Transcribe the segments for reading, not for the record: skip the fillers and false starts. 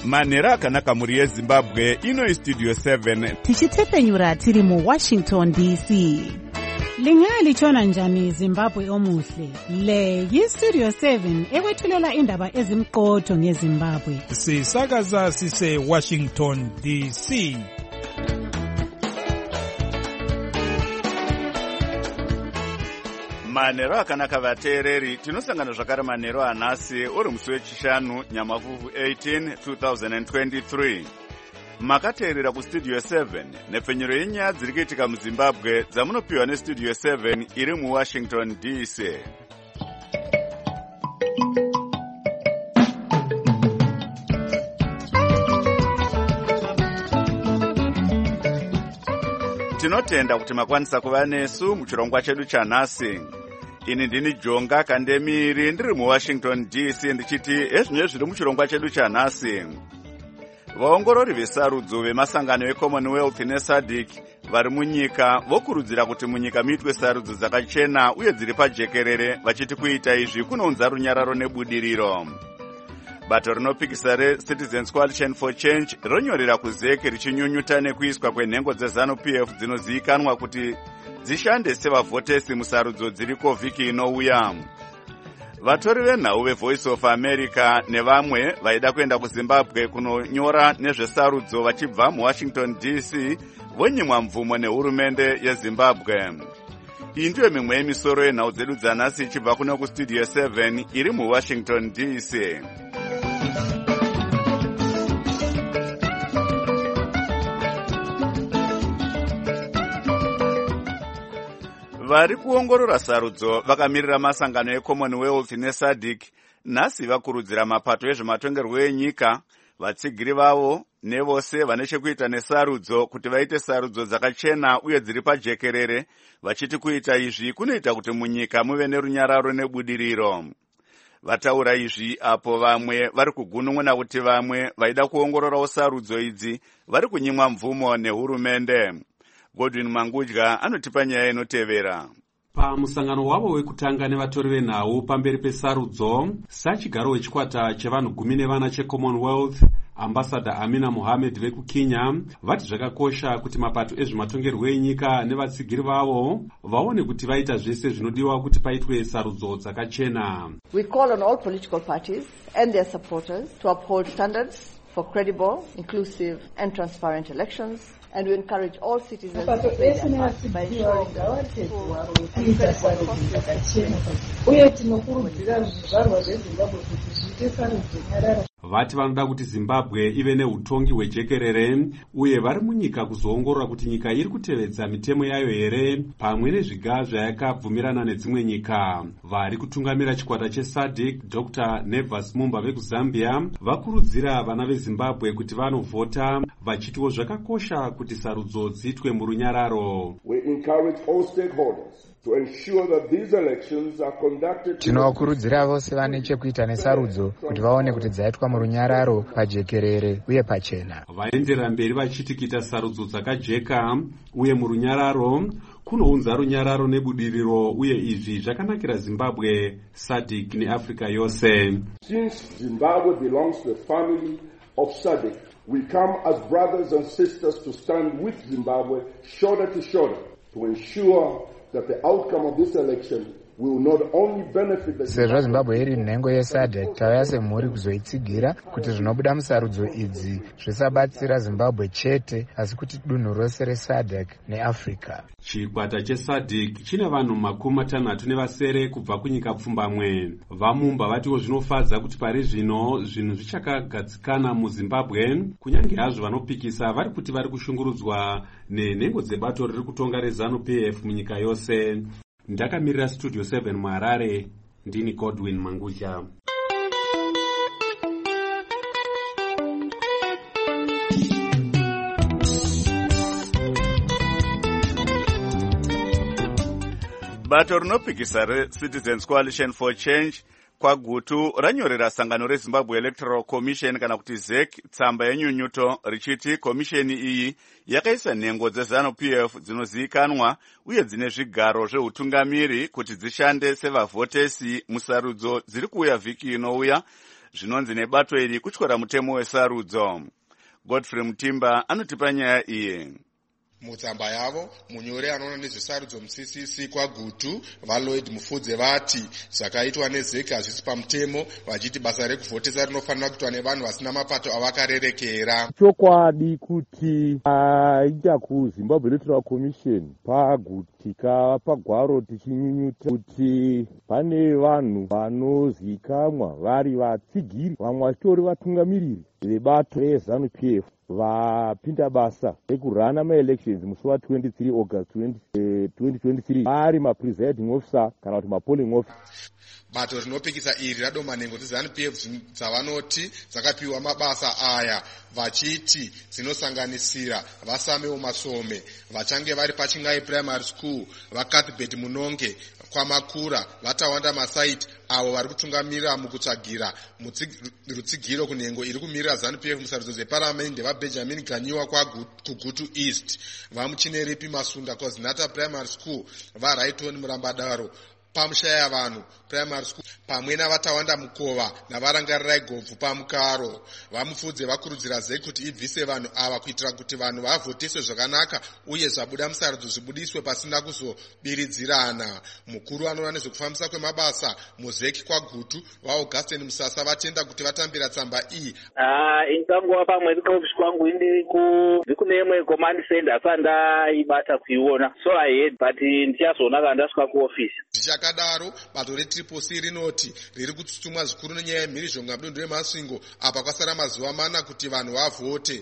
manhero akanaka muri yezimbabwe. Ino Studio 7 tichitsepenyura tiri mu Washington DC. Lingalitshona njani Zimbabwe omuhle? Le yi-Studio 7 ekwethulela indaba ezimqotho ngeZimbabwe. Sisakaza sise Washington DC. manhero akanaka vateereri. Tinosangana zvakare manhero anhasi uri musi wechishanu Nyamavhuvhu 18 2023. Makateerera kustudio 7 nepfenyuro yenyaya dziri kuitika muZimbabwe dzamunopiwa nestudio 7 iri muWashington DC. Tinotenda kuti makwanisa kuva nesu muchirongwa chedu chanhasi. Ini ndini Jonga Kandemiri ndiri muWashington DC ndichiti ezvinye zviri muchirongwa chedu chanhasi. Vaongorori vesarudzo vemasangano eCommonwealth neSADC vari munyika vokurudzira kuti munyika muitwe sarudzo dzakachena uye dziri pajekerere, vachiti kuita izvi kunounza runyararo nebudiriro. Bato rinopikisa reCitizens Coalition for Change ronyorera kuZEC richinyunyuta nekuiswa kwenhengo dzeZANU-PF dzinozivikanwa kuti dzishande sevavhotesi musarudzo dziriko vhiki inouya. Vatori venhau veVoice of America nevamwe vaida kuenda kuZimbabwe kunonyora nezvesarudzo vachibva muWashington DC vonyimwa mvumo nehurumende yeZimbabwe. Iyi ndiyo mimwe yemisoro yenhau dzedu dzanhasi ichibva kuno kustudio 7 iri muWashington DC. Vari kuongorora sarudzo vakamirira masangano eCommonwealth neSADC nhasi vakurudzira mapato ezvematongerwo enyika, vatsigiri vavo nevose vane chekuita nesarudzo kuti vaite sarudzo dzakachena uye dziri pajekerere, vachiti kuita izvi kunoita kuti munyika muve nerunyararo nebudiriro. Vataura izvi apo vamwe vari kugunun'una kuti vamwe vaida kuongororawo sarudzo idzi vari kunyimwa mvumo nehurumende. Godwin Mangudya anotipa nyaya inotevera. Pamusangano wavo wekutanga nevatori venhau pamberi pesarudzo, sachigaro wechikwata chevanhu 14 cheCommonwealth, Ambassador Amina Mohamed vekuKenya, vati zvakakosha kuti mapato ezvematongerwo enyika nevatsigiri vavo vaone kuti vaita zvese zvinodiwa kuti paitwe sarudzo dzakachena. We call on all political parties and their supporters to uphold standards for credible, inclusive and transparent elections. And we encourage all citizens to play their part by ensuring Vati vanoda kuti Zimbabwe ive neutongi hwejekerere uye vari munyika kuzoongorora kuti nyika iri kutevedza mitemo yayo here pamwe nezviga zvayakabvumirana nedzimwe nyika. Vari kutungamira chikwata cheSADC Dr. Nevas Mumba vekuZambia vakurudzira vana veZimbabwe kuti vanovhota, vachitiwo zvakakosha kuti sarudzo dziitwe murunyararo. We encourage all stakeholders to ensure that these elections are conducted. Tinovakurudzira vose vane chekuita nesarudzo kuti vaone kuti dzaitwa murunyararo, pajekerere uye pachena. Vaenderera mberi vachiti kuita sarudzo dzakajeka uye murunyararo kunounza runyararo nebudiriro, uye izvi zvakanakira Zimbabwe, SADC neAfrica yose. Since Zimbabwe belongs to the family of SADC, we come as brothers and sisters to stand with Zimbabwe shoulder to shoulder to ensure that the outcome of this election will not only benefit the Sezvo Zimbabwe iri nhengo yeSADC, tauya semhuri kuzoitsigira kuti zvinobuda musarudzo idzi zvisabatsira Zimbabwe chete asi kuti dunhu rose reSADC neAfrica. Chikwata cheSADC chine vanhu 60 kubva kunyika pfumbamwe. Vamumba vatiwo zvinofadza kuti pari zvino zvinhu zvichakagadzikana muZimbabwe, kunyange hazvo vanopikisa vari kuti vari kushungurudzwa nenhengo dzebato riri kutonga reZANU-PF munyika yose. Ndakamirira Studio 7 muHarare, ndini Godwin Mangudya. Bato rinopikisa reCitizens Coalition for Change kwagutu ranyorera sangano reZimbabwe Electoral Commission kana kuti ZEC tsamba yenyunyuto richiti komisheni iyi yakaisa nhengo dzeZANU-PF dzinozivikanwa uye dzine zvigaro zveutungamiri kuti dzishande sevavhotesi musarudzo dziri kuuya vhiki inouya, zvinonzi nebato iri kutyora mutemo wesarudzo. Godfrey Mutimba anotipa nyaya iyi. Mutsamba yavo munyori anoona nezvesarudzo muCCC kwaGutu vaLloyd Mufudze vati zvakaitwa neZEC hazvisi pamutemo, vachiti basa rekuvhotesa rinofanira kuitwa nevanhu vasina mapato avakarerekera. Chokwadi kuti aita kuZimbabwe Electoral Commission pagutika pagwaro tichinyunyuta kuti pane vanhu vanozikamwa vari vatsigiri, vamwe vachitori vatungamiriri vebato reZANU-PF vapinda basa rekurana ma-elections musi wa23 August 2023 vari ma-presiding officer kana kuti ma-polling officer. Bato rinopikisa iri radomanhengo dzeZANU-PF dzavanoti dzakapiwa mabasa aya vachiti dzinosanganisira Vasamewo Masome vachange vari paChingai Primary School, vaCathbert Munonge kwaMakura, vaTawanda Masaiti avo vari kutungamirira mukutsvagira rutsigiro kunhengo iri kumirira ZANU-PF musarudzo dzeparamende, vaBenjamin Ganyiwa kuGutu East, vaMuchineripi Masunda kwaZinata Primary School, vaRaiton Murambadaro pamushaya vanhu Primary School, pamwe navatawanda Mukova navarangarirai Gobvu paMukaro. Vamufudze vakurudzira ZEC kuti ibvise vanhu ava kuitira kuti vanhu vavhoteswe zvakanaka uye zvabuda musarudzo zvibudiswe pasina kuzobiridzirana. Mukuru anoona nezvekufambisa kwemabasa muZEC kwaGutu vaAugustine Musasa vatenda kuti vatambira tsamba iyi. Ingangova pamwe kuofisi kwangu ndiri kune imwe command center asandaibata kuiona, so I heard but ndichazoona kana ndasvika kuofisi. Zvichakadaro bato reTCC rinoti riri kutsutsumwa zvikuru nenyaya yemhirizhonga mudunhu reMasvingo apa kwasara mazuva 4 kuti vanhu vavhote.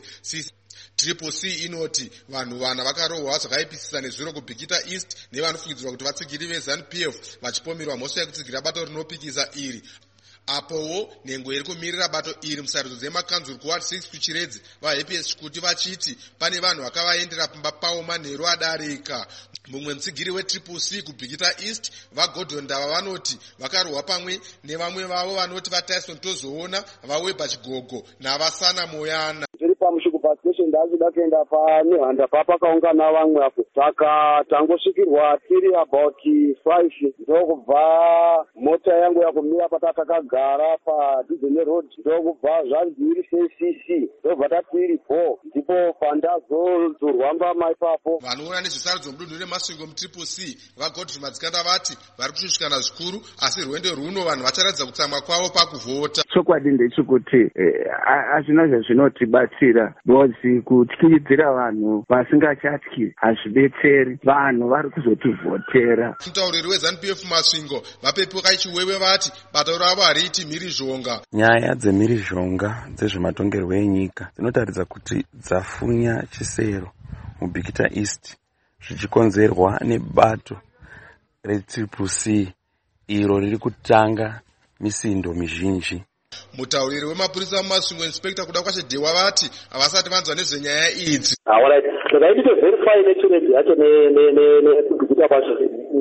TCC inoti vanhu vana vakarohwa zvakaipisisa nezviro kuBhikita East nevanofungidzirwa kuti vatsigiri veZANU-PF vachipomerwa mhosva yekutsigira bato rinopikisa iri. Apowo nhengo iri kumirira bato iri musarudzo dzemakanzuru kuward 6 kuChiredzi vaHappiness Chikuti vachiti pane vanhu vakavaendera pamba pavo manheru adarika. Mumwe mutsigiri weTCC kuBhikita East vaGordon Ndava vanoti vakarohwa pamwe nevamwe vavo vanoti vaTyson Tozoona, vaWeber Chigogo navaSana Moyana. Tiri pamushuku pastation ndachida kuenda paNehanda pakaungana vamwe apo, saka tangosvikirwa tiri about 5 ndokubva mota yangu yakumira patakagara paDizene Road, ndokubva zvanzi CCC ndobva tatiri 4 ndipo pandazodzurwa mbama ipapo. Vanoona nezvesarudzo mudunhu reMasvingo muTCC vaGodfrey Madzikanda vati vari kushushikana zvikuru asi rwendo rwuno vanhu vacharatidza kutsamwa kwavo pakuvhota. Chokwadi ndechekuti hazvina zvazvinotibatsira nozi kutyidzira vanhu vasingachatyi hazvidetseri, vanhu vari kuzotivhotera. Mutauriri weZANU-PF Masvingo vaPepuka Chiwewe vati bato ravo hariiti mhirizhonga. Nyaya dzemhirizhonga dzezvematongerwo enyika dzinotaridza kuti dzafunya chisero muBhikita East zvichikonzerwa nebato reTCC iro riri kutanga misindo mizhinji. Mutauriri wemapurisa muMasvingo Inspector kuda kwashedewa vati havasati vanzwa nezvenyaya idzi. Verify neChiredzi yacho neBhikita kwacho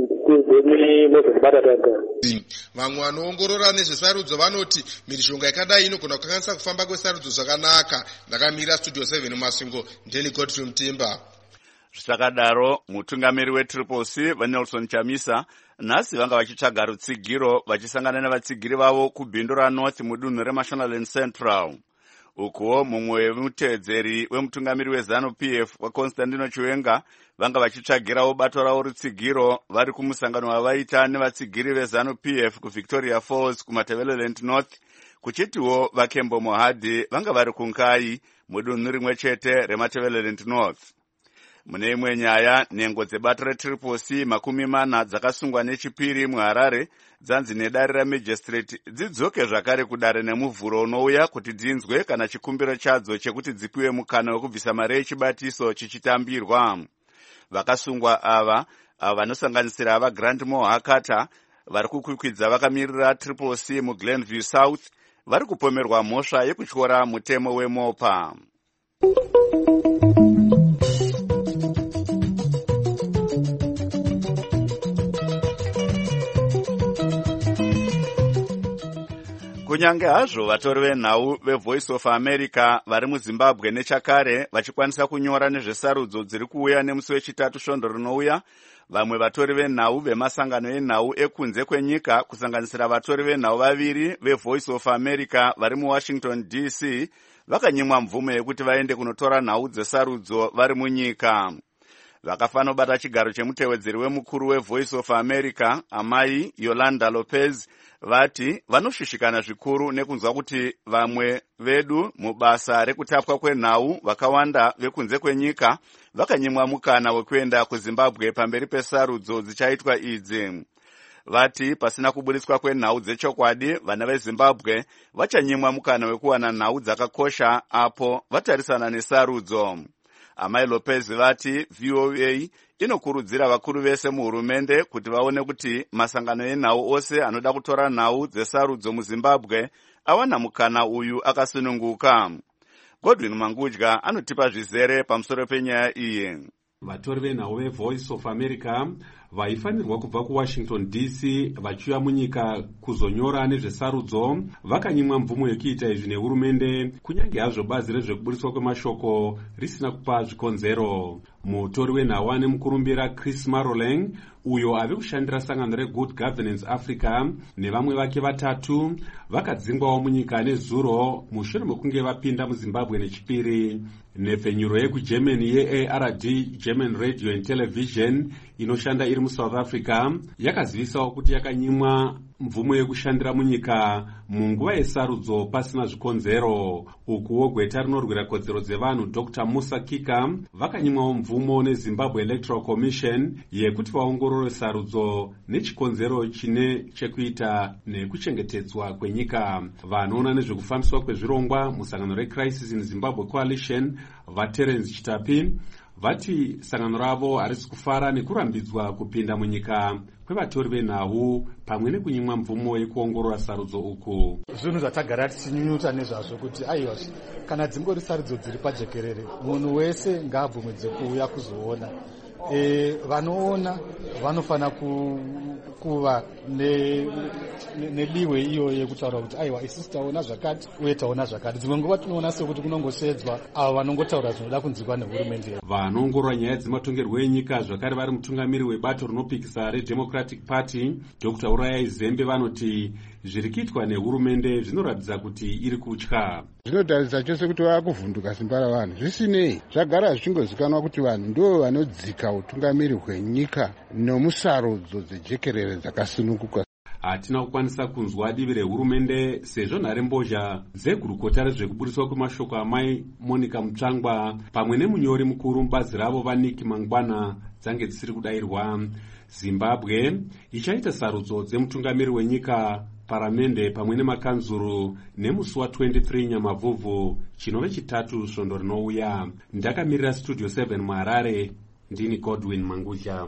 vamwe vanoongorora nezvesarudzo vanoti mhirizhonga yakadai inogona kukanganisa kufamba kwesarudzo zvakanaka. Ndakamira Studio 7 muMasvingo, ndini Godfrey Mutimba. Zvichakadaro mutungamiri weTCC vaNelson Chamisa nhasi vanga vachitsvaga rutsigiro vachisangana nevatsigiri vavo kubhindu raNorth mudunhu reMashonaland Central. Ukuwo mumwe wemutedzeri wemutungamiri weZANU-PF waConstantino Chiwenga vanga vachitsvagirawo bato ravo rutsigiro vari kumusangano wavaita nevatsigiri veZANU-PF kuVictoria Falls kuMatabeleland North, kuchitiwo vaKembo Mohadi vanga vari kuNkai mudunhu rimwe chete reMatabeleland North. Mune imwe nyaya, nhengo dzebato reTCC 40 dzakasungwa neChipiri muHarare dzanzi nedare raMagistrate dzidzoke zvakare kudare nemuvhuro unouya kuti dzinzwe kana chikumbiro chadzo chekuti dzipiwe mukana wekubvisa mari yechibatiso chichitambirwa. Vakasungwa ava vanosanganisira vaGrandmore Hakata vari kukwikwidza vakamirira TCC muGlenview South vari kupomerwa mhosva yekutyora mutemo weMopa. kunyange hazvo vatori venhau vevoice of America vari muZimbabwe nechakare vachikwanisa kunyora nezvesarudzo dziri kuuya nemusi wechitatu svondo rinouya, vamwe vatori venhau vemasangano enhau ekunze kwenyika kusanganisira vatori venhau vaviri vevoice of America vari muWashington DC vakanyimwa mvumo yekuti vaende kunotora nhau dzesarudzo vari munyika. Vakafanobata chigaro chemutevedzeri wemukuru weVoice of America, amai Yolanda Lopez, vati vanoshushikana zvikuru nekunzwa kuti vamwe vedu mubasa rekutapwa kwenhau vakawanda vekunze kwenyika vakanyimwa mukana wekuenda kuZimbabwe pamberi pesarudzo dzichaitwa idzi. Vati pasina kuburitswa kwenhau dzechokwadi, vana veZimbabwe vachanyimwa mukana wekuwana nhau dzakakosha apo vatarisana nesarudzo. Amai Lopez vati VOA inokurudzira vakuru vese muhurumende kuti vaone kuti masangano enhau ose anoda kutora nhau dzesarudzo muZimbabwe awana mukana uyu akasununguka. Godwin Mangudya anotipa zvizere pamusoro penyaya iyi. Vatori venhau veVoice of America vaifanirwa kubva kuWashington DC vachiuya munyika kuzonyora nezvesarudzo vakanyimwa mvumo yekuita izvi nehurumende, kunyange hazvo bazi rezvekuburitswa kwemashoko risina kupa zvikonzero. Mutori wenhau ane mukurumbira Chris Maroleng, uyo ave kushandira sangano reGood Governance Africa, nevamwe vake vatatu vakadzingwawo munyika nezuro mushure mekunge vapinda muZimbabwe nechipiri. Nhepfenyuro yekuGermany yeARD, German Radio and Television, inoshanda iri muSouth Africa, yakazivisawo kuti yakanyimwa mvumo yekushandira munyika munguva yesarudzo pasina zvikonzero. Ukuwo gweta rinorwira kodzero dzevanhu Dr. Musa Kika vakanyimwawo mvumo neZimbabwe Electoral Commission yekuti vaongorore sarudzo nechikonzero chine chekuita nekuchengetedzwa kwenyika. Vanoona nezvekufambiswa kwezvirongwa musangano reCrisis in Zimbabwe Coalition, vaTerence Chitapi, vati sangano ravo harisi kufara nekurambidzwa kupinda munyika kwevatori venhau pamwe nekunyimwa mvumo yekuongorora sarudzo uku. Zvinhu zvatagara tichinyunyuta nezvazvo kuti aiwa, kana dzingori sarudzo dziri pajekerere, munhu wese ngaabvumidze kuuya kuzoona. Vanoona vanofana kuva nediwe iyo yekutaura kuti aiwa isusu taona zvakati uye taona zvakati. Dzimwe nguva tinoona sekuti kunongosedzwa avo vanongotaura zvinoda kunzwikwa nehurumende. Vanoongorora nyaya dzematongerwo enyika zvakare vari mutungamiri webato rinopikisa reDemocratic Party, Dr. Urayai Zembe, vanoti zviri kuitwa nehurumende zvinoratidza kuti iri kutya. Zvinotaridza chose kuti vakuvhunduka simba ravanhu. Zvisinei, zvagara zvichingozikanwa kuti vanhu ndo vanodzika utungamiri hwenyika nomusarudzo dzejekerere dzakasununguka. Hatina kukwanisa kunzwa divi rehurumende sezvo nharembozha dzegurukota rezvekuburitswa kwemashoko amai Monica Mutsvangwa pamwe nemunyori mukuru mubazi ravo vaNiki Mangwana dzange dzisiri kudayirwa. Zimbabwe ichaita sarudzo dzemutungamiri wenyika, paramende pamwe nemakanzuru nemusi wa23 Nyamavhuvhu chinove chitatu svondo rinouya. Ndakamirira Studio 7 muHarare, ndini Godwin Mangudya.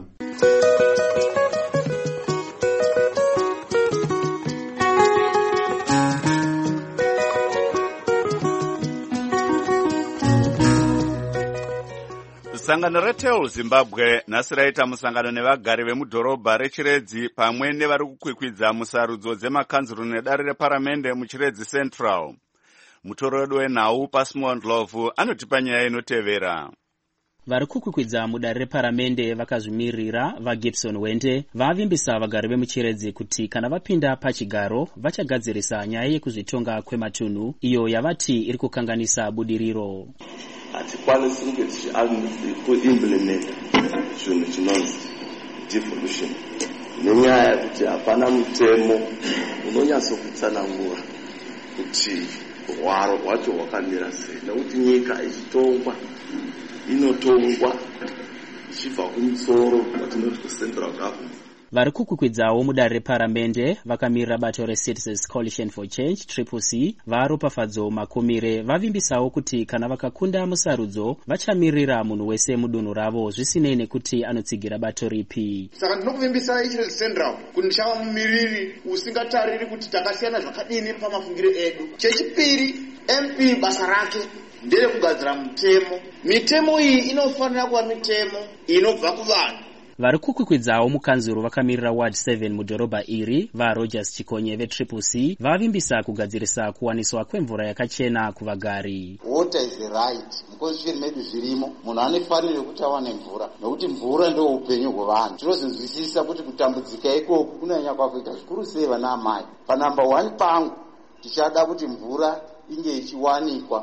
Sangano reTEL Zimbabwe nhasi raita musangano nevagari vemudhorobha reChiredzi pamwe nevari kukwikwidza musarudzo dzemakanzuru nedare reparamende muChiredzi Central. Mutori wedu wenhau Pasmond Love anotipa nyaya inotevera. Vari kukwikwidza mudare reparamende vakazvimirira vaGibson Wende vavimbisa vagari vemuChiredzi kuti kana vapinda pachigaro vachagadzirisa nyaya yekuzvitonga kwematunhu iyo yavati iri kukanganisa budiriro. Hatikwanisi kunge tichiimplementa chinhu chinonzi devolution nenyaya yekuti hapana mutemo unonyatsokutsanangura kuti hwaro hwacho hwakamira sei, nekuti nyika ichitongwa inotongwa ichibva kumusoro kwatinoti kucentral government. Vari kukwikwidzawo mudare reparamende vakamirira bato reCitizens Coalition for Change CCC varopafadzo makomire vavimbisawo kuti kana vakakunda musarudzo vachamirira munhu wese mudunhu ravo zvisinei nekuti anotsigira bato ripi. Saka ndinokuvimbisa iChiredzi Central kuti ndichava mumiriri usingatariri kuti takasiyana zvakadini pamafungiro edu. Chechipiri, MP basa rake ndere kugadzira mitemo. Mitemo iyi inofanira kuva mitemo inobva kuvanhu. vari kukwikwidzao mukanzuro vakamirira ward 7 mudhorobha iri vaRogers Chikonye vetriple C vavimbisa kugadzirisa kuwaniswa kwemvura yakachena kuvagari. Water is a right. Mukonstitution medu zvirimo munhu anofanira kuti awane mvura nokuti mvura ndio upenyu hwevanhu. Tinozvinzwisisa kuti kutambudzika ikoko kunonyanya kuita zvikuru sei vana amai. Pa number 1 pangu tichada kuti mvura inge ichiwanikwa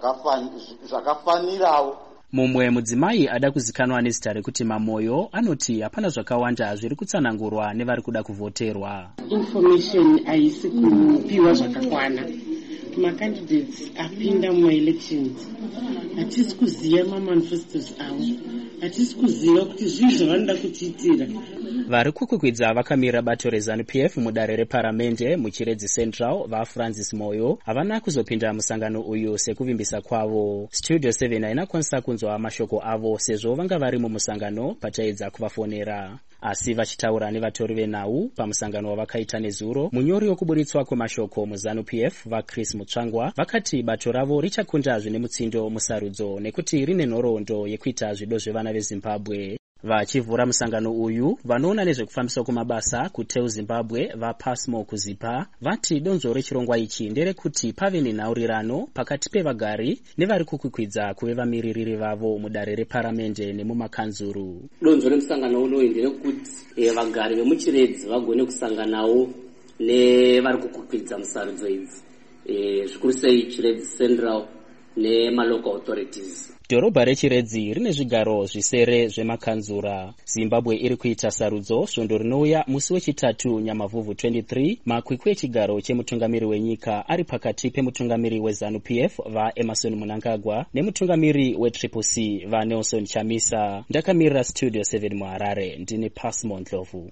zvakafanirawo. Mumwe mudzimai ada kuzikanwa nezita rekuti Mamoyo anoti hapana zvakawanda zviri kutsanangurwa nevari kuda kuvhoterwa. Information haisi kupiwa zvakakwana. Macandidates apinda muelections. Hatisi kuziva mamanifestos avo. Hatisi kuziva kuti zvii zvavanoda kutiitira. Vari kukwikwidzwa vakamira bato reZANU-PF mudare reparamende muChiredzi Central vaFrancis Moyo havana kuzopinda musangano uyu sekuvimbisa kwavo. Studio 7 haina kwanisa kunzwa mashoko avo sezvo vanga vari mumusangano pataedza kuvafonera. Asi vachitaura nevatori venhau pamusangano wavakaita nezuro, munyori wekuburitswa kwemashoko muZANU-PF vaChris Mutsvangwa vakati bato ravo richakunda zvine mutsindo musarudzo nekuti rine nhoroondo yekuita zvido zvevana veZimbabwe. Vachivhura musangano uyu vanoona nezvekufambiswa kwemabasa kuTEU Zimbabwe vaPasmo Kuzipa vati donzvo rechirongwa ichi nderekuti pave nenhaurirano pakati pevagari nevari kukwikwidza kuve vamiririri vavo mudare reparamende nemumakanzuru. Donzvo remusangano unoyu nderekuti vagari vemuChiredzi vagone kusanganawo nevari kukwikwidza musarudzo idzi, zvikuru sei Chiredzi Central nemalocal authorities. Dhorobha reChiredzi rine zvigaro zvisere zvemakanzura. Zimbabwe iri kuita sarudzo svondo rinouya musi wechitatu Nyamavhuvhu 23, makwikwi echigaro chemutungamiri wenyika ari pakati pemutungamiri weZANU-PF vaEmerson Mnangagwa nemutungamiri weTriple C vaNelson Chamisa. Ndakamirira Studio 7 muHarare, ndini Pasmo Ndlovu.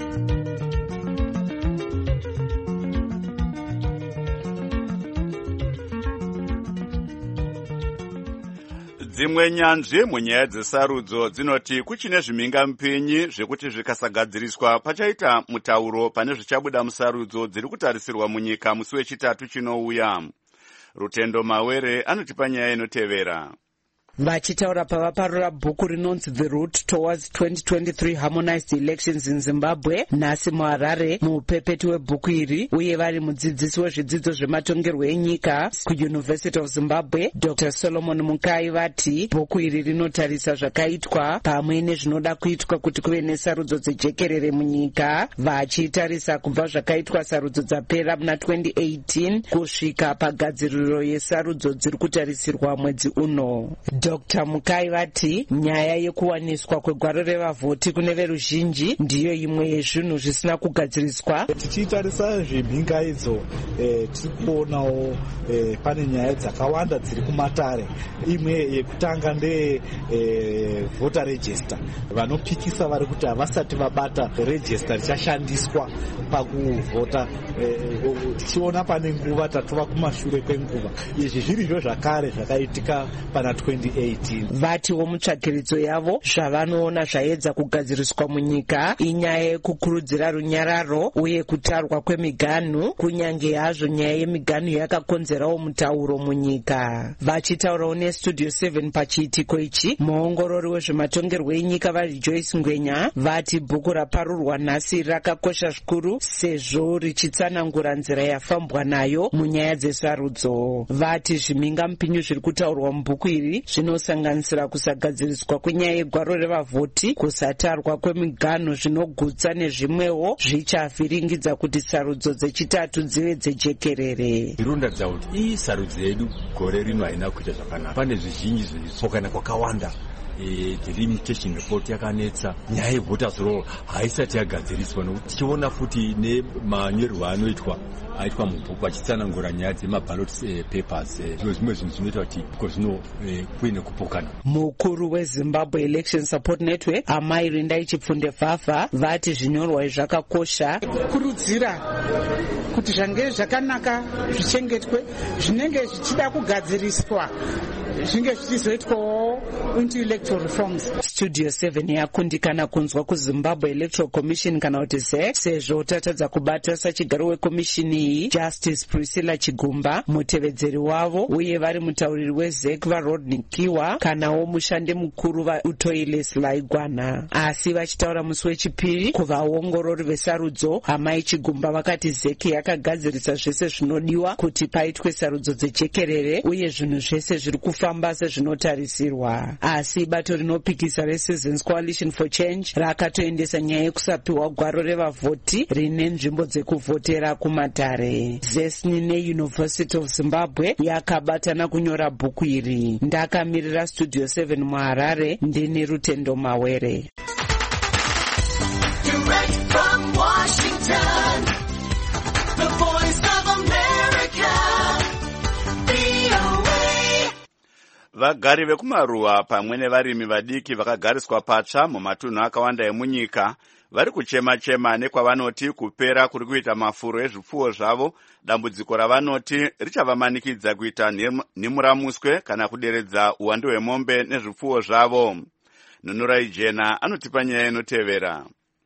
Dzimwe nyanzvi munyaya dzesarudzo dzinoti kuchine zvimhingamupinyi zvekuti zvikasagadziriswa pachaita mutauro pane zvichabuda musarudzo dziri kutarisirwa munyika musi wechitatu chinouya. Rutendo Mawere anotipa nyaya inotevera. Vachitaura pavaparura bhuku rinonzi The Route Towards 2023 Harmonized Elections in Zimbabwe nhasi muHarare muupepeti webhuku iri uye vari mudzidzisi wezvidzidzo zvematongerwo enyika kuUniversity of Zimbabwe Dr. Solomon Mukai vati bhuku iri rinotarisa zvakaitwa pamwe nezvinoda kuitwa kuti kuve nesarudzo dzejekerere munyika, vachitarisa kubva zvakaitwa sarudzo dzapera muna 2018 kusvika pagadziriro yesarudzo dziri kutarisirwa mwedzi uno. Dr. Mukai vati nyaya yekuwaniswa kwegwaro revavhoti kune veruzhinji ndiyo imwe yezvinhu zvisina kugadziriswa. Tichitarisa zvimhingaidzo tiri kuonawo pane nyaya dzakawanda dziri kumatare. Imwe yekutanga ndeye voter register. Vanopikisa vari kuti havasati vabata register richashandiswa pakuvhota. Tichiona pane nguva tatova kumashure kwenguva. Izvi zvirizvo zvakare zvakaitika pana 2018. Vatiwo mutsvagiridzo yavo zvavanoona zvaedza kugadziriswa munyika inyaya yekukurudzira runyararo uye kutarwa kwemiganhu, kunyange hazvo nyaya yemiganhu yakakonzerawo mutauro munyika. Vachitaurawo neStudio 7 pachiitiko ichi, muongorori wezvematongerwo enyika vaJoyce Ngwenya vati bhuku raparurwa nhasi rakakosha zvikuru sezvo richitsanangura nzira yafambwa nayo munyaya dzesarudzo. Vati zvimhingamupinyi zviri kutaurwa mubhuku iri zvinosanganisira kusagadziriswa kwenyaya yegwaro revavhoti, kusatarwa kwemiganhu zvinogutsa nezvimwewo zvichavhiringidza kuti sarudzo dzechitatu dzive dzejekerere. Zvirondaridza kuti sarudzo yedu gore rino haina kuita zvakanaka. Pane zvizhinji zvitsokana kwakawanda. Delimitation report yakanetsa, nyaya yevoters roll haisati yagadziriswa nokuti tichiona futi nemanyorerwo aitwa mubhuku achitsanangura nyaya dzemaballot papers. Zvimwe zvinhu zvinoita kuti zvino kuine kupokana. Mukuru weZimbabwe Election Support Network Amai Rindai Chipfunde Vhavha vati zvinyorwa zvakakosha kurudzira kuti zvange zvakanaka zvichengetwe, zvinenge zvichida kugadziriswa zvinge zvichizoitwawo into electoral reforms. Studio 7 yakundikana kunzwa kuZimbabwe Electoral Commission kana kuti ZEC sezvo tatadza kubata sachigaro wekomishini iyi Justice Priscilla Chigumba, mutevedzeri wavo uye vari mutauriri weZEC vaRodney Kiwa kanawo mushande mukuru vaUtoile Selaigwana. Asi vachitaura musi wechipiri kuvaongorori vesarudzo, Amai Chigumba vakati ZEC yakagadzirisa zvese zvinodiwa kuti paitwe sarudzo dzejekerere uye zvinhu zvese zviri kufamba sezvinotarisirwa. Asi bato rinopikisa reCitizens Coalition for Change rakatoendesa nyaya yekusapiwa gwaro revavhoti rine nzvimbo dzekuvhotera kumatare. ZESNI neUniversity of Zimbabwe yakabatana kunyora bhuku iri. Ndakamirira Studio 7 muHarare, ndini Rutendo Mawere. Direct from Washington, the voice of America, VOA. Vagari vekumaruwa pamwe nevarimi vadiki vakagariswa patsva mumatunhu akawanda emunyika vari kuchema-chema nekwavanoti kupera kuri kuita mafuro ezvipfuwo zvavo, dambudziko ravanoti richavamanikidza kuita nhimuramuswe kana kuderedza uwandu hwemombe nezvipfuwo zvavo. Nunurai Jena anotipa nyaya inotevera.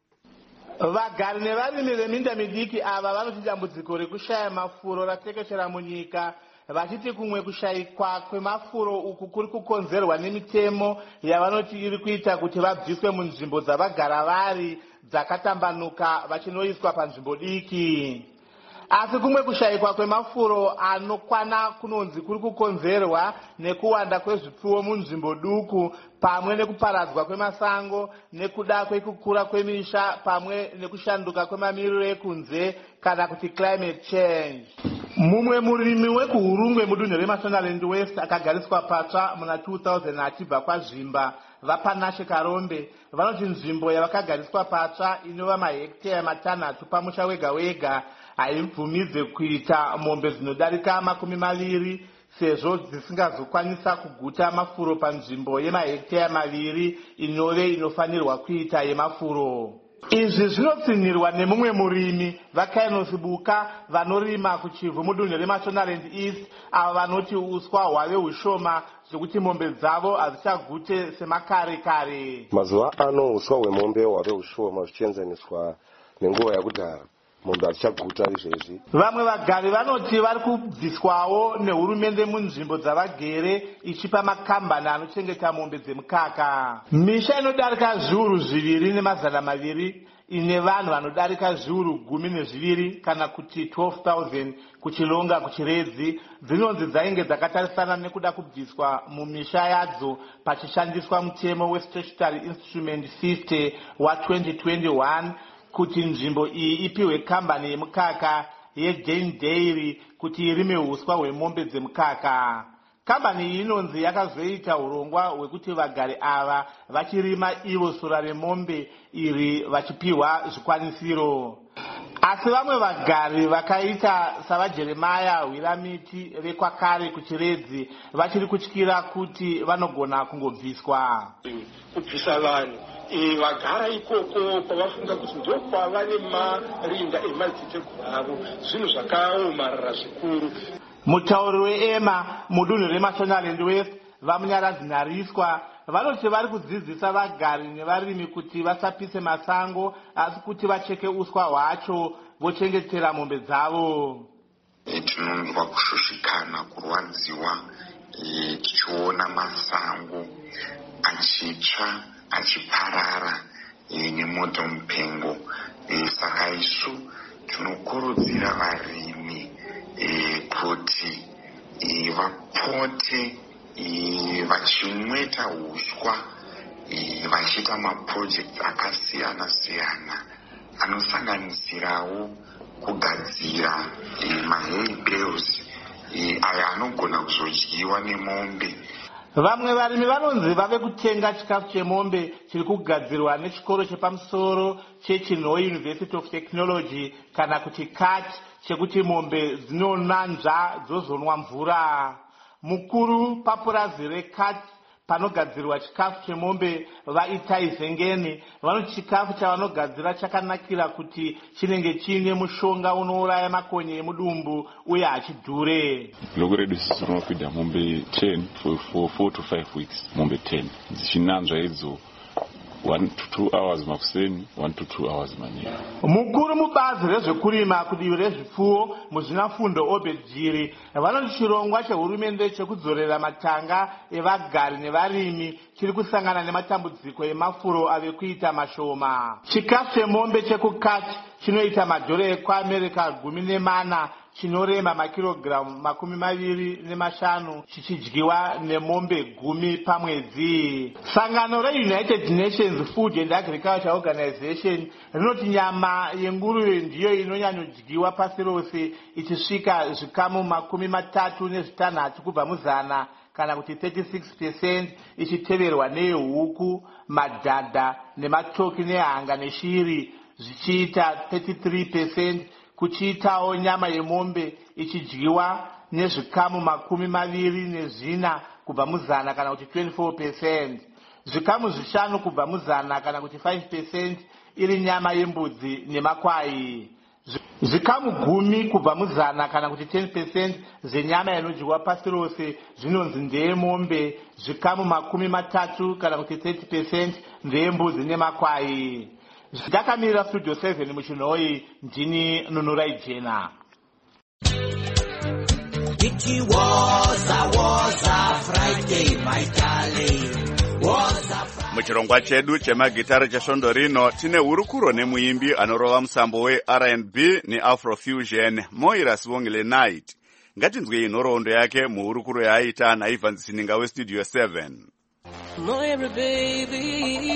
Vagari nevarimi veminda midiki ava vanoti dambudziko rekushaya mafuro ratekeshera munyika, vachiti kumwe kushayikwa kwemafuro uku kuri kukonzerwa nemitemo yavanoti iri kuita kuti vabviswe munzvimbo dzavagara vari dzakatambanuka vachinoiswa panzvimbo diki. Asi kumwe kushayikwa kwemafuro anokwana kunonzi kuri kukonzerwa nekuwanda kwezvipfuwo munzvimbo duku pamwe nekuparadzwa kwemasango nekuda kwekukura kwemisha pamwe nekushanduka kwemamiriro ekunze kana kuti climate change. Mumwe murimi wekuhurungwe mudunhu reMashonaland West akagariswa patsva muna 2000 achibva kwaZvimba vaPanashe Karombe vanoti nzvimbo yavakagariswa patsva inova mahektare 5 pamusha wega wega haibvumidze kuita mombe dzinodarika 20 sezvo dzisingazokwanisa kuguta mafuro panzvimbo yemahektare 2 inove inofanirwa kuita yemafuro. Izvi zvinotsinirwa nemumwe murimi vaKainos Buka vanorima kuchivhu mudunhu reMashonaland East ava vanoti uswa hwave hushoma zvekuti mombe dzavo hadzichagute semakare kare. Mazuva ano uswa hwemombe hwave hushoma zvichienzaniswa nenguva yakudhara. Mombe hadzichaguta izvezvi. Vamwe vagari vanoti vari kubviswawo nehurumende munzvimbo dzavagere ichipa makambani anochengeta mombe dzemukaka. Misha inodarika zviuru 2,200 ine vanhu vanodarika zviuru 12 kana kuti 12,000 kuchilonga kuchiredzi dzinonzi dzainge dzakatarisana nekuda kubviswa mumisha yadzo pachishandiswa mutemo weStatutory Instrument 50 wa2021 kuti nzvimbo iyi ipiwe kambani yemukaka yeJane Dairy kuti irime huswa hwemombe dzemukaka. Kambani iyi inonzi yakazoita urongwa hwekuti vagari ava vachirima ivo sora remombe iri vachipiwa zvikwanisiro. Asi vamwe vagari vakaita savaJeremiah Hwiramiti vekwakare kuchiredzi vachiri kutyira kuti vanogona kungobviswa. Kubvisa vanhu vagara ikoko kwavafunga kuti ndo kwavane marinda emadziteteguru avo, zvinhu zvakaomarara zvikuru. Mutauri weEMA mudunhu reMashonaland West vamunyaradzi Nhariswa vanoti vari kudzidzisa vagari nevarimi kuti vasapise masango asi kuti vacheke uswa hwacho vochengetera mombe dzavo. Tinonzwa kushushikana, kurwadziwa tichiona masango achitsva achiparara nemoto mupengo. Saka isu tinokurudzira varimi kuti vapote vachimweta huswa vachiita maprojekti akasiyana siyana anosanganisirawo kugadzira mahay bales aya anogona kuzodyiwa nemombe. Vamwe varimi vanonzi vave kutenga chikafu chemombe chiri kugadzirwa nechikoro chepamusoro cheChinhoyi University of Technology kana kuti CAT chekuti mombe dzinonanzva dzozonwa mvura. Mukuru papurazi reCAT panogadzirwa chikafu chemombe vaitai zengeni vanoti chikafu chavanogadzira chakanakira kuti chinenge chiine mushonga unouraya makonye emudumbu uye hachidhure. Loko redu sisi rinofidha mombe 10 for 4 to 5 weeks, mombe 10 dzichinanzva idzo 1 to 2 hours makuseni, 1 to 2 hours manheru. Mukuru mubazi rezvekurima kudivi rezvipfuwo muzvinafundo Obedjiri vanoti chirongwa chehurumende chekudzorera matanga evagari nevarimi chiri kusangana nematambudziko emafuro ave kuita mashoma. Chikafu chemombe chekukati chinoita madhora ekuAmerica 14 chinorema makirogiramu 25 chichidyiwa nemombe 10 pamwedzi. Sangano reUnited Nations Food and Agriculture Organization rinoti nyama yenguruve ndiyo inonyanyodyiwa pasi rose ichisvika zvikamu 36 kubva muzana kana kuti 36% ichiteverwa neyehuku, madhadha nematoki nehanga neshiri zvichiita 33%, kuchiitawo nyama yemombe ichidyiwa nezvikamu 24 kubva muzana kana kuti 24%, zvikamu 5 kubva muzana kana kuti 5% iri nyama yembudzi nemakwai, zvikamu 10 kubva muzana kana kuti 10% zenyama inodyiwa pasi rose zvinonzi ndeyemombe, zvikamu 30 kana kuti 30% ndeyembudzi nemakwai. Ndakamira studio 7 muchinoi, ndini Nunurai Jena. It was a Friday, my darling. Muchirongwa chedu chemagitare chesvondo rino tine hurukuro nemuimbi anorova musambo we-R&B ne-Afrofusion Moira Siwongile Night. Ngatinzwe inhoroondo yake muhurukuro yaaita naIvan Sininga westudio 7. Moira baby,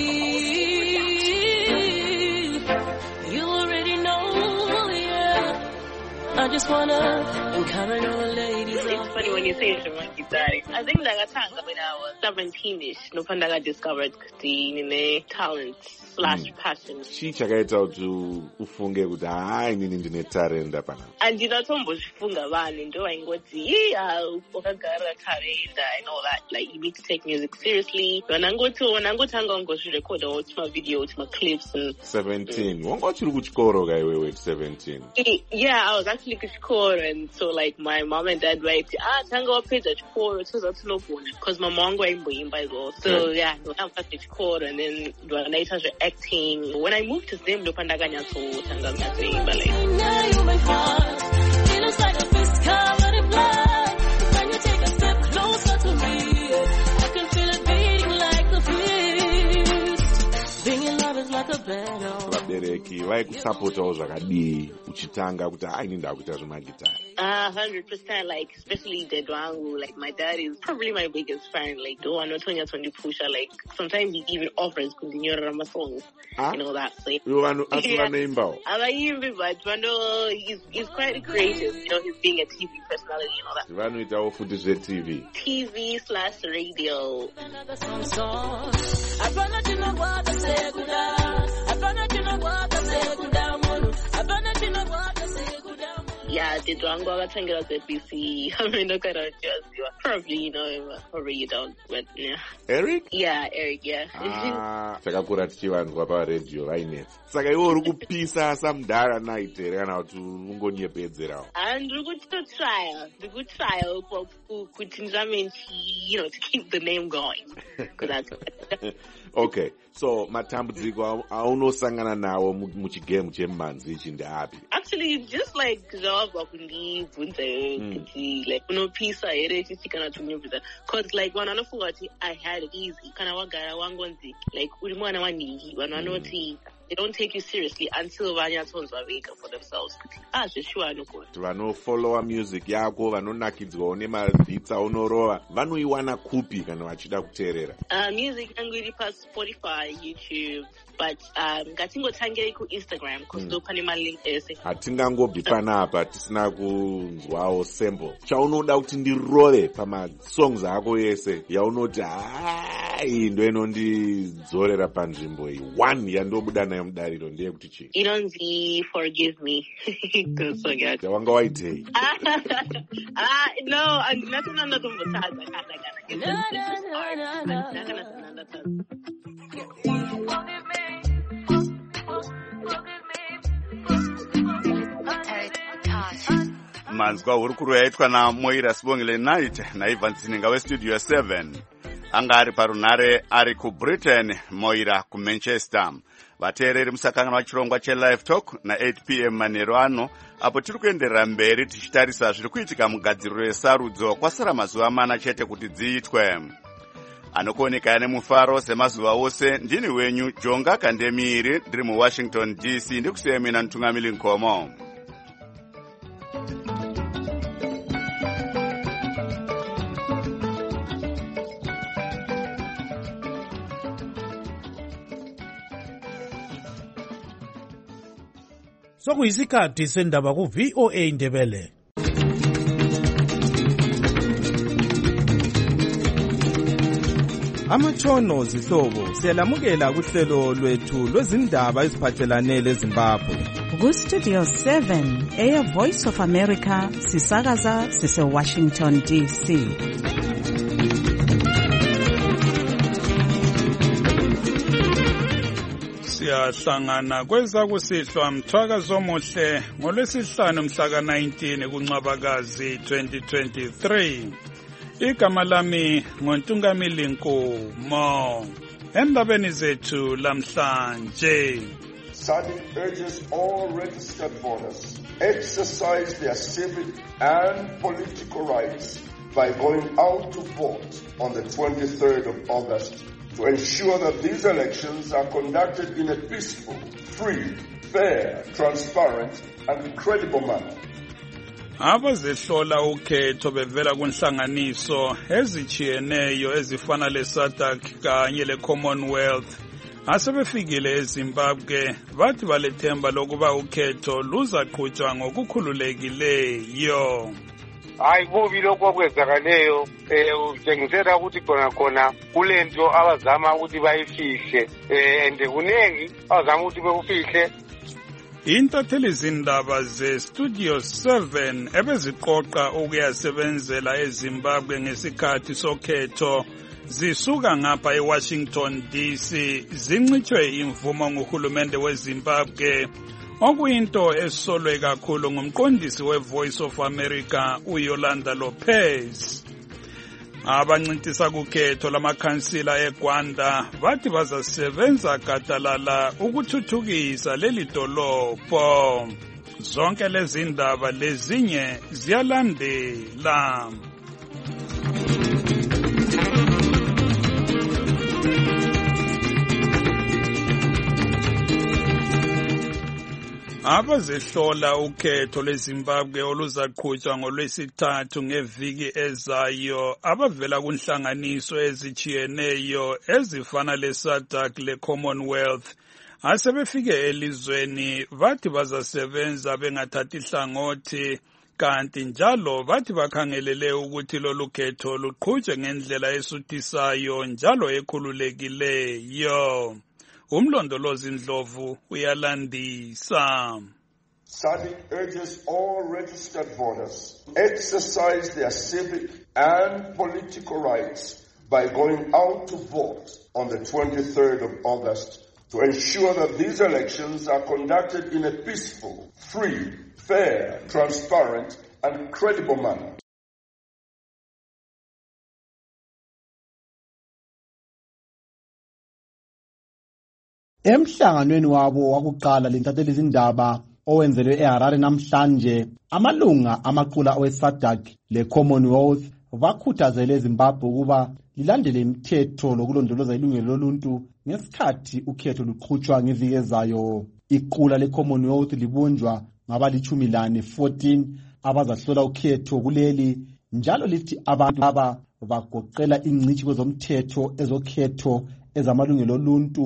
you already know, yeah. I just wanna encourage all the ladies. It's funny when you say Shemagitari. I think Nagatanga when I was 17ish, Nopandaga discovered the talent / passion. Chii chakaita kuti ufunge kuti hai inini ndine talent pana? Andina tombozvifunga vanhu ndo vaingoti wakagara talent and all that, like you need to take music seriously. Vanangotiona ngotanga ungozvirecordawo timavideo timaclips and 17. Wanga uchiri kuchikoro ka iwewe 17? Yeah, I was actually kuchikoro, and so like my mom and dad were like, tanga wapedza chikoro toza tinogona, because mama wangu aimboimba as well. So yeah, I'm at chikoro, and then ndwanaita acting. When I moved to Zim, ndopandakanyatsootanga kunyatsoimba like. Now you my heart, feels like a fist covered in blood. When you take a step closer to me, I can feel it beating like the fist. Being in love is like a battle. Vabereki vaikusappotawo zvakadii uchitanga kuti hai inini ndakuita zvemagitari? 100%, like especially Dedwangu, like my dad is probably my biggest fan. Like do anotonya tondi pusha, like sometimes he even offers kundinyora my songs, you know that. So you want to name bow? But Wando, he's quite creative. You know, he's being a TV personality and all that. Vanoitawo futi zveTV. TV/radio. Yeah, Dedwangu akatangira ZBC. I mean, look at it, probably you know him, probably you don't, but yeah. Eric? Yeah, Eric, yeah. Takakura tichivanzwa paredhiyo vainetsa. Saka iwe uri kupisa samudhara night here kana kuti ungonyepedzerawo? Ndiri kutrial kuti ndizame you know, to keep the name going. Okay, so matambudziko aunosangana nawo muchigame chemanzi ichi ndeapi? Actually, just like zvawabva kundibvunza kuti like unopisa here chichi kana tunyubvisa, because like vanhu vanofunga kuti I had it easy. Kana wagara wangonzi like uri mwana wanhingi, vanhu vanoti they don't take you seriously until vanyatsonzwa vega for themselves. Zveshuwa anogona. Vanofollowa music yako, vanonakidzwawo nemabhits aunorova, vanoiwana kupi kana vachida kuteerera? Music yangu iri paSpotify, YouTube, but ngatingotangire ku-Instagram because ndopane ma-link ese. Hatingangobhipana apa tisina kunzwawo sample. Chaunoda kuti ndirove pamasongs ako yese yaunoti hai ndo inondidzorera panzvimbo iyi. One yandobuda nayo mudariro ndeyekuti chii? Inonzi Forgive Me. Wanga waitei? No, andinathanda ndombothatha manzwa hurukuru yaitwa naMoira Sibongile Night naIvan Tsininga westudio 7 anga ari parunhare ari kuBritain, Moira kuManchester. Vateereri musakangana wachirongwa cheLive Talk na8 p.m. manheru ano, apo tiri kuenderera mberi tichitarisa zviri kuitika mugadziriro yesarudzo kwasara mazuva mana chete kuti dziitwe. Anokuoneka nemufaro semazuva ose, ndini wenyu Jonga Kandemiri, ndiri muWashington DC, ndikusiyemina Ntungamili Nkomo. Sokuyisikhathi sendaba ku-VOA Indebele. Amatshono zihlobo siyalamukela kuhlelo lwethu lwezindaba eziphathelane leZimbabwe. Ku-Studio 7 Air Voice of America sisakaza sise-Washington DC. Siyahlangana kweza kusihlwa mthwakazo omuhle ngolwesihlanu mhla ka-19 kuNcwabakazi 2023. Igama lami ngoNtungamili Nkomo. Endabeni zethu lamhlanje. SADC urges all registered voters exercise their civic and political rights by going out to vote on the 23rd of August to ensure that these elections are conducted in a peaceful, free, fair, transparent, and credible manner. Abazihlola ukhetho bevela kunhlanganiso ezichiyeneyo ezifana leSADC kanye leCommonwealth asebefikile eZimbabwe bathi balethemba lokuba ukhetho luzaqhutshwa ngokukhululekileyo. Hayi kubi lokho okwenzakaleyo utshengisela ukuthi khona kulento abazama ukuthi bayifihle ende kunengi abazama ukuthi bekufihle. Intatheli zindaba ze-Studio 7 ebeziqoqa ukuyasebenzela eZimbabwe ngesikhathi sokhetho zisuka ngapha eWashington DC zincitshwe imvumo nguhulumende weZimbabwe, okuyinto esolwe kakhulu ngumqondisi weVoice of America uYolanda Lopez. Abancintisa kukhetho lamakhansila eGwanda bathi bazasebenza gadalala ukuthuthukisa leli dolobho. Zonke lezi ndaba lezinye ziyalandela. Abazihlola ukhetho leZimbabwe oluzaqhutshwa ngolwesithathu ngeviki ezayo abavela kunhlanganiso ezichiyeneyo ezifana leSADC leCommonwealth asebefike elizweni bathi bazasebenza bengathathi hlangothi, kanti njalo bathi bakhangelele ukuthi lolu khetho luqhutshwe ngendlela esuthisayo njalo ekhululekileyo. Umlondolozi Ndlovu uyalandisa. SADC urges all registered voters exercise their civic and political rights by going out to vote on the 23rd of August to ensure that these elections are conducted in a peaceful, free, fair, transparent, and credible manner. Emhlanganweni wabo wakuqala lentatheli izindaba owenzelwe eHarare namhlanje, amalunga amaqula oweSADC leCommonwealth bakhuthazele eZimbabwe ukuba lilandele imithetho lokulondoloza ilungelo loluntu ngesikhathi ukhetho luqhutshwa ngeviki ezayo. Iqula leCommonwealth libunjwa ngabali-14 abazahlola ukhetho kuleli, njalo lithi abantu aba bagoqela ingcitshi kwezomthetho ezokhetho ezamalungelo oluntu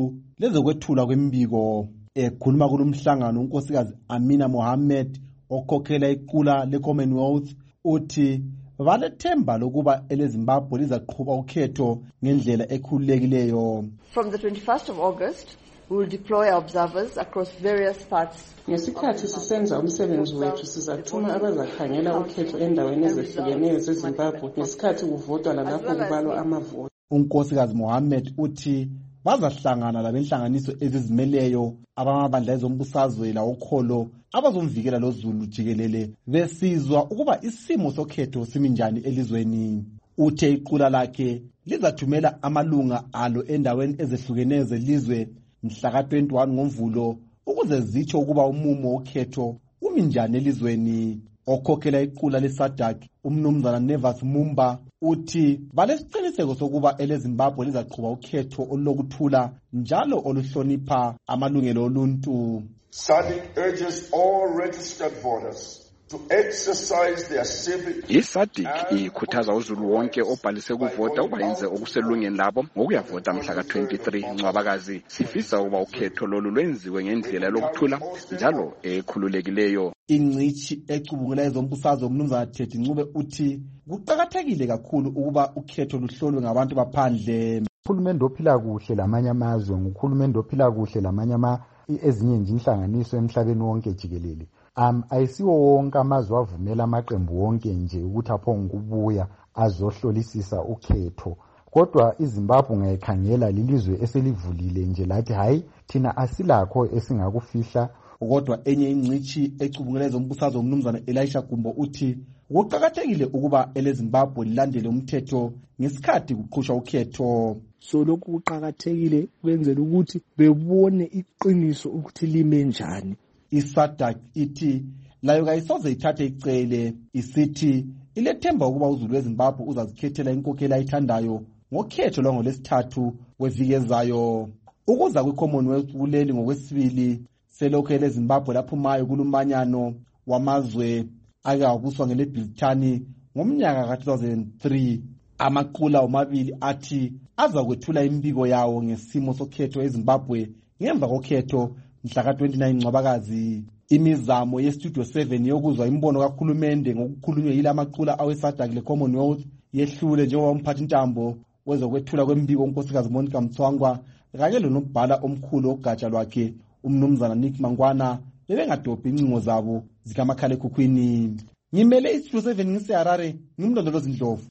lezokwethula kwemibiko. Ekhuluma kulomhlangano unkosikazi Amina Mohammed okhokhela iqula le-Commonwealth uthi balethemba lokuba eleZimbabwe lizaqhuba ukhetho ngendlela ekhululekileyo. From the 21st of August, we will deploy our observers across various parts. Ngesikhathi sisenza umsebenzi wethu sizathuma abazakhangela ukhetho endaweni ezehlukeneyo zeZimbabwe ngesikhathi kuvotwa lalapho kubalwa amavoti. Unkosikazi Mohammed uthi bazahlangana labenhlanganiso ezizimeleyo abamabandla ezombusazwe okholo abazomvikela loZulu jikelele besizwa ukuba isimo sokhetho siminjani elizweni. Uthe iqula lakhe lizathumela amalunga alo endaweni ezehlukeneyo zelizwe mhla ka-21 ngoMvulo ukuze zitsho ukuba umumo wokhetho uminjani elizweni. Okhokhela iqula leSADC umnumzana Nevas Mumba uthi balesiqiniseko sokuba eleZimbabwe lizaqhuba ukhetho olulokuthula njalo oluhlonipha amalungelo oluntu. SADC urges all registered voters to exercise their civic. iSADC ikhuthaza uZulu wonke obhalise ukuvota ubayenze okuselungeni labo ngokuyavota mhla ka-23 Ncwabakazi. Sifisa ukuba ukhetho lolu lwenziwe ngendlela lokuthula njalo ekhululekileyo. Ingcithi ecubungula ezombusazwe umnumzana Teddy Ncube uthi kuqakathekile kakhulu ukuba ukhetho luhlolwe ngabantu baphandle. Uhulumende ophila kuhle lamanye amazwe nguhulumende ophila kuhle lamanye ezinye nje inhlanganiso emhlabeni wonke jikelele. Ayisiwo wonke amazwe avumela amaqembu wonke nje ukuthi aphongukubuya azohlolisisa ukhetho. Kodwa iZimbabwe ngayikhangela lilizwe eselivulile nje lathi hayi thina asilakho esingakufihla. Kodwa enye ingcithi ecubungela ezombusazwe umnumzana Elisha Gumbo uthi kuqakathekile ukuba eleZimbabwe lilandele umthetho ngesikhathi kuqhutshwa ukhetho. So lokhu kuqakathekile kwenzela ukuthi bebone iqiniso ukuthi lime njani. iSADC ithi layo kayisoze ithathe icele isithi ilethemba ukuba uZulu weZimbabwe uzazikhethela inkokhela ayithandayo ngokhetho lwangolesithathu weviki ezayo. Ukuza kwi-Commonwealth kuleli ngokwesibili selokhu eleZimbabwe laphumayo kulumanyano wamazwe akawabuswa ngeleBrithani ngomnyaka ka-2003. Amaqula omabili athi azakwethula imbiko yawo ngesimo sokhetho eZimbabwe ngemva kokhetho mhla ka-29 Ncwabakazi. Imizamo yeStudio 7 yokuzwa imbono kahulumende ngokukhulunywe yila maqula aweSADC le-Commonwealth yehlule njengoba umphathi ntambo wezokwethula kwembiko unkosikazi Monica Mthwangwa kanye lonobhala omkhulu ogatsha lwakhe umnumzana Nick Mangwana bebengadobhi incingo zabo zikamakhalekhukhwini. Ngimele iStudio 7 ngiseHarare ngimlondolozi Ndlovu.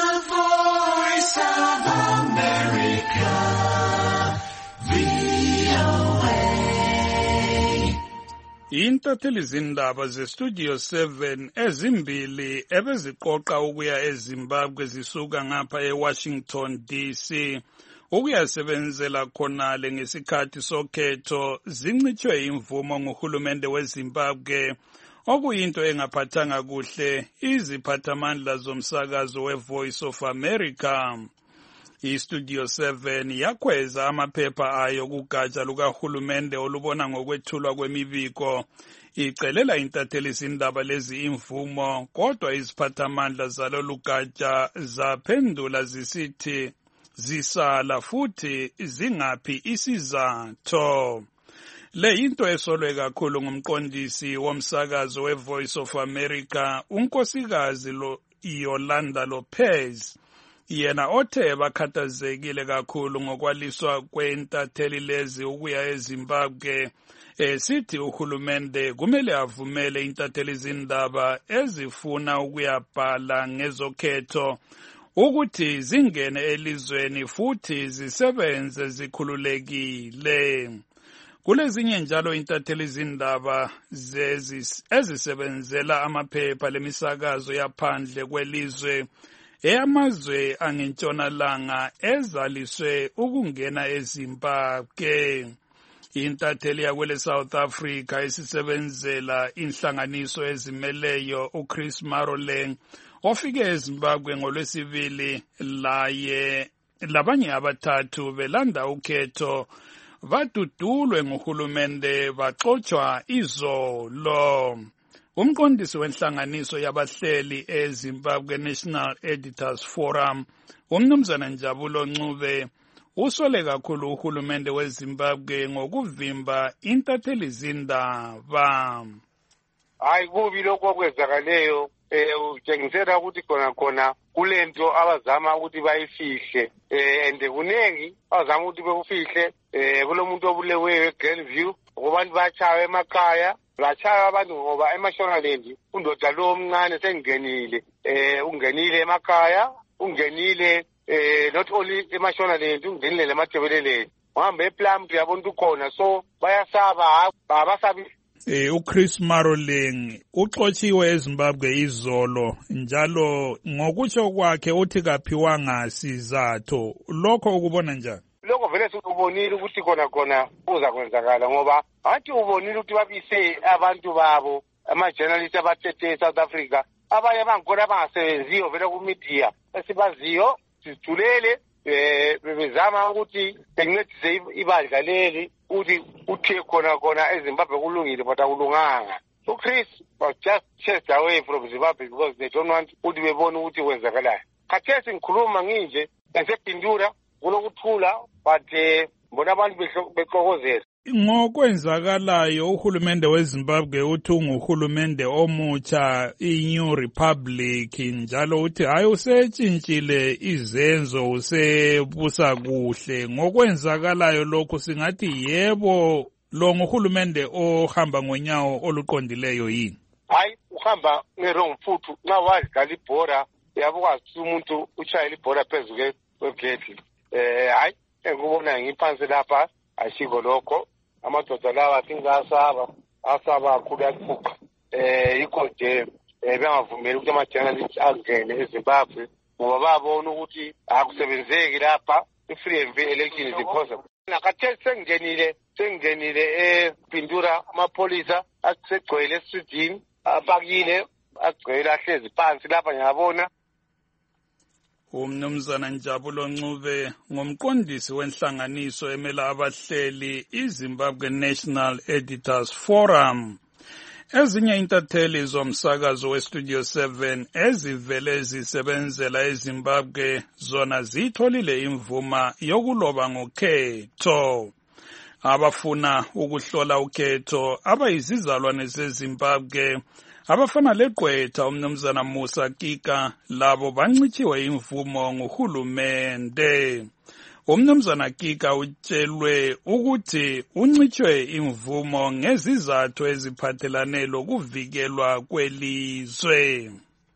Intatheli zindaba zeStudio 7 ezimbili ebeziqoqa ukuya eZimbabwe zisuka ngapha eWashington DC ukuyasebenzela khonale ngesikhathi sokhetho zincitshwe imvumo nguhulumende weZimbabwe okuyinto engaphathanga kuhle iziphathamandla zomsakazo weVoice of America. iStudio 7 yakhweza amaphepha ayo kugatsha lukahulumende olubona ngokwethulwa kwemibiko icelela intatheli zindaba lezi imvumo, kodwa iziphathamandla zalolu gatsha zaphendula zisithi zisala futhi zingaphi isizatho. Le into esolwe kakhulu ngumqondisi womsakazo weVoice of America unkosikazi Yolanda Lopez, yena othe bakhathazekile kakhulu ngokwaliswa kwentatheli lezi ukuya eZimbabwe. Sithi uhulumende kumele avumele intatheli zindaba ezifuna ukuyabhala ngezokhetho ukuthi zingene elizweni futhi zisebenze zikhululekile. Kulezinye njalo intatheli zindaba ezisebenzela amaphepha lemisakazo yaphandle kwelizwe eyamazwe angentshonalanga ezaliswe ukungena eZimbabwe. Intatheli yakwele South Africa esisebenzela inhlanganiso ezimeleyo uChris Maroleng ofike eZimbabwe ngolwesibili laye labanye abathathu belanda ukhetho badudulwe nguhulumende baxotshwa izolo. Umqondisi wenhlanganiso yabahleli eZimbabwe National Editors Forum umnumzana Njabulo Ncube usole kakhulu uhulumende weZimbabwe ngokuvimba intatheli zindaba. Hayi kubi lokho okwenzakaleyo utshengisela ukuthi khona kulento abazama ukuthi bayifihle ende kunengi abazama ukuthi bekufihle kulomuntu obuleweyo eGlenview ngobantu bachawe emakhaya bachawe abantu ngoba eMashonaland undoda lo omncane sengenile ungenile emakhaya ungenile not only eMashonaland ungenile leMathebeleleni uhambe ePlumtree yabona ukhona so bayasaba abasabi uChris Maroleng uxotshiwe eZimbabwe izolo njalo ngokutsho kwakhe uthi kaphiwanga sizathu lokho ukubona njani? Lokho vele sikubonile ukuthi khona kuza kwenzakala ngoba athi ubonile ukuthi babise abantu babo ama-journalist abathethe eSouth Africa abanye bangkhona abangasebenziyo vele ku-media esibaziyo sizithulele bezama ukuthi bencedise ibandla leli ukuthi uthe khona eZimbabwe kulungile but akulunganga. So Chris was just chased away from Zimbabwe because they don't want ukuthi bebone ukuthi kwenzakalayo. Khathesi ngikhuluma nginje ngisepindura kunokuthula but mbona abantu bexokozela. Ngokwenzakalayo uhulumende weZimbabwe uthi unguhulumende omutsha iNew Republic njalo uthi hayi usetshintshile izenzo usebusa kuhle. Ngokwenzakalayo lokho singathi yebo lo nguhulumende ohamba ngonyawo oluqondileyo yini? Hayi uhamba nge-wrong foot nxa wadlala ibhora yabukwazi ukuthi umuntu utshayela ibhora phezu kwegedi. Hayi engikubona ngiphansi lapha ashiko lokho amadoda lawa asaba kakhulu yakuphuqa yikho nje bengavumeli ukuthi ama-journalist angene eZimbabwe ngoba babona ukuthi akusebenzeki lapha i-free and fair election is impossible. Nakhathesi sengingenile ePindura amapholisa asegcwele esitridini apakile agcwele ahlezi phansi lapha ngiyabona. Umnumzana Njabulo Ncube ngumqondisi wenhlanganiso emela abahleli iZimbabwe National Editors Forum. Ezinye intatheli zomsakazo weStudio 7 ezivele zisebenzela eZimbabwe zona zitholile imvuma yokuloba ngokhetho. Abafuna ukuhlola ukhetho abayizizalwane zeZimbabwe abafana leGqwetha umnumzana Musa Kika labo bancitshiwe imvumo nguhulumende. Umnumzana Kika utshelwe ukuthi uncitshwe imvumo ngezizathu eziphathelane lokuvikelwa kwelizwe.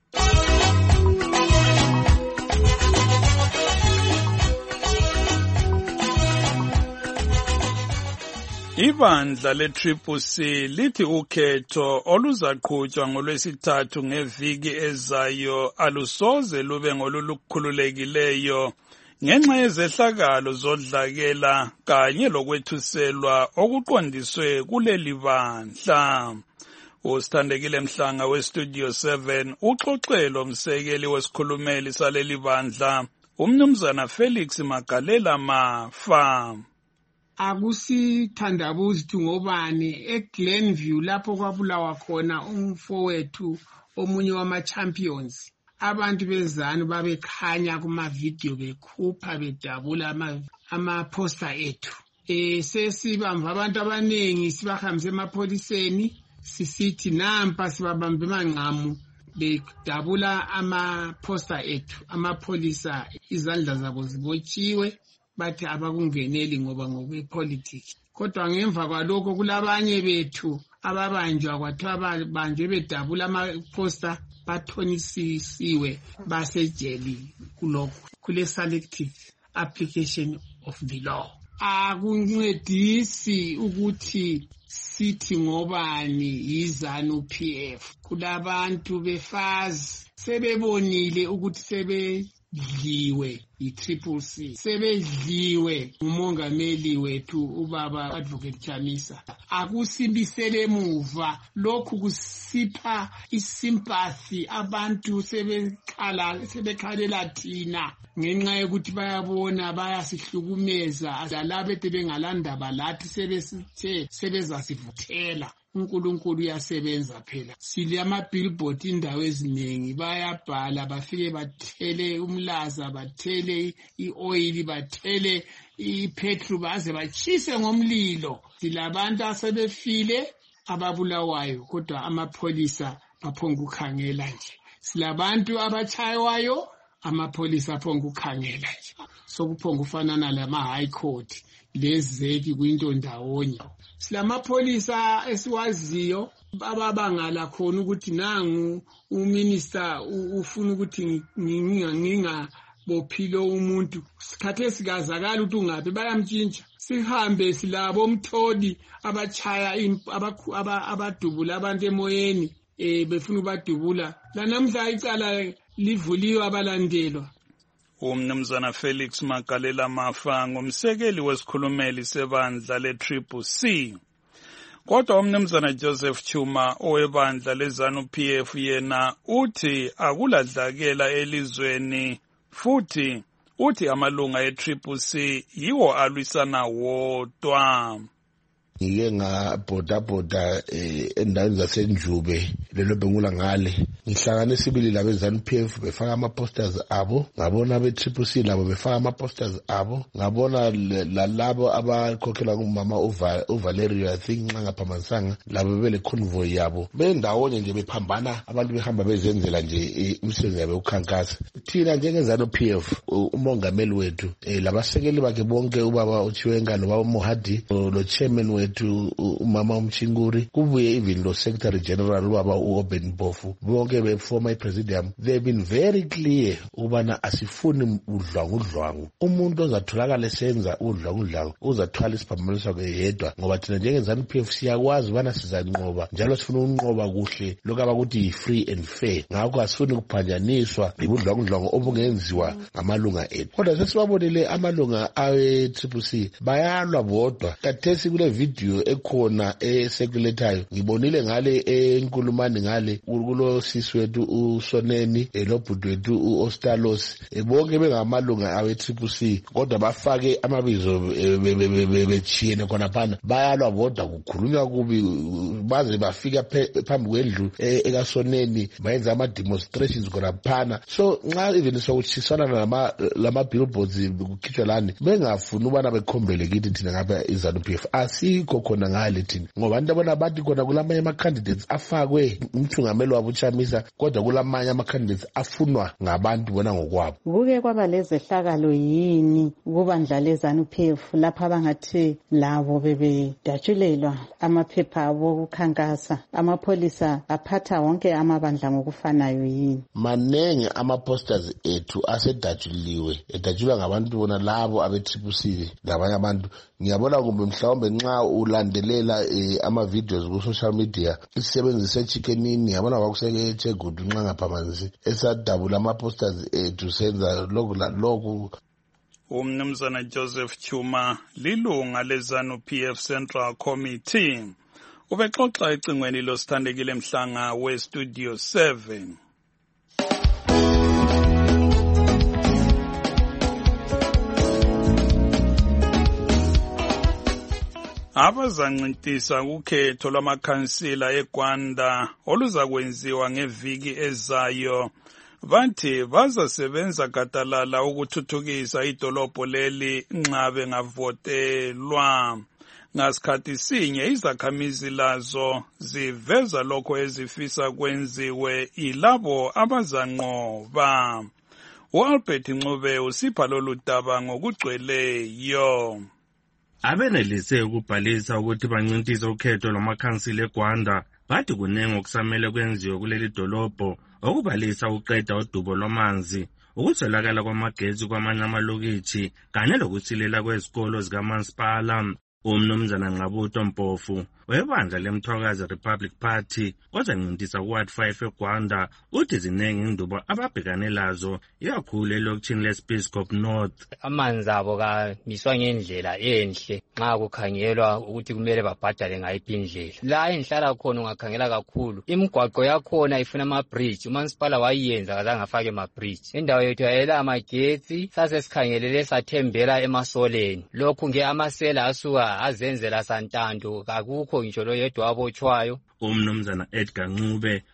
Ibandla le-CCC lithi ukhetho oluzaqhutshwa ngolwesithathu ngeviki ezayo alusoze lube ngolulukhululekileyo ngenxa yezehlakalo zodlakela kanye lokwethuselwa okuqondiswe kuleli bandla. Usithandekile Mhlanga weStudio 7 uxoxe lomsekeli wesikhulumeli saleli bandla umnumzana Felix Magalela Mafa. Akusithandabuzi ukuthi ngobani eGlenview lapho kwabulawa khona umfowethu omunye wama-champions abantu bezanu babekhanya kuma-video bekhupha bedabula ama-poster ethu. Sesibamba abantu abaningi sibahambise emapholiseni sisithi nampa sibabambe manqamu bedabula ama-poster ethu. Amapholisa izandla zabo zibotshiwe bathi abakungeneli ngoba ngokwepolitiki. Kodwa ngemva kwalokho kulabanye bethu ababanjwa kwathiwa babanjwe bedabula ama-poster bathonisisiwe basejeli kulokho kule selective application of the law. Akuncedisi ukuthi sithi ngobani yizanu PF. Kulabantu befazi sebebonile ukuthi sebedliwe yi-CCC, sebedliwe umongameli wethu ubaba Advocate Chamisa. Akusimbisele emuva lokhu kusipha isympathy abantu sebekhalela thina ngenxa yokuthi bayabona bayasihlukumeza labo ete bengalandaba lathi sebezasivuthela. uNkulunkulu uyasebenza phela. Sile ama-billboard indawo eziningi bayabhala bafike bathele umlaza bathele i-oil bathele ipetrol baze bachise ngomlilo. Silabantu asebefile ababulawayo kodwa amapholisa baphonga ukukhangela nje. Silabantu abachayiwayo amapholisa aphonga ukukhangela nje. Sokuphonga ufanana lama high court lezeki kwinto ndawonye. Silamapholisa esiwaziyo ababangala khona ukuthi nangu uminister ufuna ukuthi nginga bophilo umuntu. Sikhathe sikazakala ukuthi ungabe bayamtshintsha. Sihambe silabo umtholi abachaya abadubula abantu emoyeni befuna ubadubula. Lanamhla icala livuliwe abalandelwa. Umnumzana Felix Magalela Mafa ngumsekeli wesikhulumeli sebandla le-CCC. Kodwa umnumzana Joseph Chuma owebandla leZANU-PF yena uthi akuladlakela elizweni futhi uthi amalunga e-CCC yiwo alwisana wodwa. Ngike ngabhoda endaweni zasenjube lelo bengula ngale ngihlangane sibili labeZANU-PF befaka ama-posters abo, ngabona be-CCC labo befaka ama-posters abo, ngabona lalabo abakhokhela kumama uValerio I think nxa ngaphambanisanga labo bele convoy yabo bendawonye nje bephambana, abantu behamba bezenzela nje umsebenzi yabo ukhankasa. Thina njengeZANU-PF umongameli wethu labasekeli bakhe bonke ubaba uChiwenga lo Mohadi lo chairman wethu umama umchinguri kubuye even lo secretary general ubaba uOben Bofu bonke beformer presidium, they've been very clear ubana asifuni udlwangu. Umuntu ozatholakala esenza udlwangu uzathwala isiphambaniso yedwa, ngoba thina njengeZANU-PF siyakwazi ubana sizanqoba njalo sifuna unqoba kuhle lokho abakuthi free and fair. Ngakho asifuni ukuphanjaniswa ibudlwangu obungenziwa ngamalunga ethu. Kodwa sesibabonile amalunga awe-CCC bayalwa bodwa. Kathesi kule video ekhona esekuletayo ngibonile ngale enkulumani ngale kulo sisi wethu uSoneni lobhuti wethu uOstalos bonke bengamalunga awe-CCC kodwa bafake amabizo bechiyene khona phana bayalwa bodwa kukhulunywa kubi baze bafika phambi kwendlu ekaSoneni bayenza ama-demonstrations khona phana. So nxa even sokuchisana lama billboards kukhitshwa lani bengafuni ubana bekhombele kithi thina ngapha iZANU-PF asikho khona ngale thina, ngoba abantu abona bathi khona kulamanye ama-candidates afakwe umthungameli wabo uChamisa kodwa kulamanye ama-candidates afunwa ngabantu bona ngokwabo. Kuke kwaba lezehlakalo yini kubandla leZANU-PF lapha abangathi labo bebedatshulelwa amaphepha abo okukhankasa, amapholisa aphatha wonke amabandla ngokufanayo yini? Manenge ama-posters ethu asedatshuliwe edatshulwa ngabantu bona labo abe-CCC labanye abantu. Ngiyabona kumbe mhlawumbe nxa ulandelela ama-videos ku-social media isisebenzi seChickenini ngiyabona kwakuseChegudu nxa ngaphambanisi esadabula ama-posters ethu senza lokhu. Umnumzana Joseph Chuma lilunga leZANU-PF Central Committee ubexoxa ecingweni losithandekile Mhlanga we-Studio 7. Abazancintisa ukhetho lwamakhansila eGwanda oluzakwenziwa ngeviki ezayo bathi bazasebenza gadalala ukuthuthukisa idolobho leli nxa bengavotelwa. Ngasikhathi sinye izakhamizi lazo ziveza lokho ezifisa kwenziwe ilabo abazanqoba. U-Albert Ncube usipha lolu daba ngokugcweleyo. Abenelise ukubhalisa ukuthi bancintise ukhetho lwamakhansila eGwanda bathi kunenge okusamele kwenziwe kuleli dolobho, okubalisa uqeda udubo lwamanzi, ukutholakala kwamagetsi kwamanye amalokitshi kanye lokusilela kwezikolo zikamasipala. Umnumzana Nqabutho Mpofu webandla leMthwakazi Republic Party ozancintisa kuWard 5 eGwanda uthi zinengi indubo ababhekane lazo ikakhulu elokitshini leSpeyscop North. Amanzi abo kamiswa ngendlela enhle nxa kukhangelwa ukuthi kumele babhadale ngayiphi indlela. La enhlala khona ungakhangela kakhulu imigwaqo yakhona ifuna ama-bridge, umansipala wayenza kazange afake ama-bridge. Indawo yethu yayela amagetsi sasesikhangelele sathembela emasoleni, lokhu nge amasela asuka azenzela santanto akukho ngitsho lo yedwa abotshwayo. Umnumzana Edgar Ncube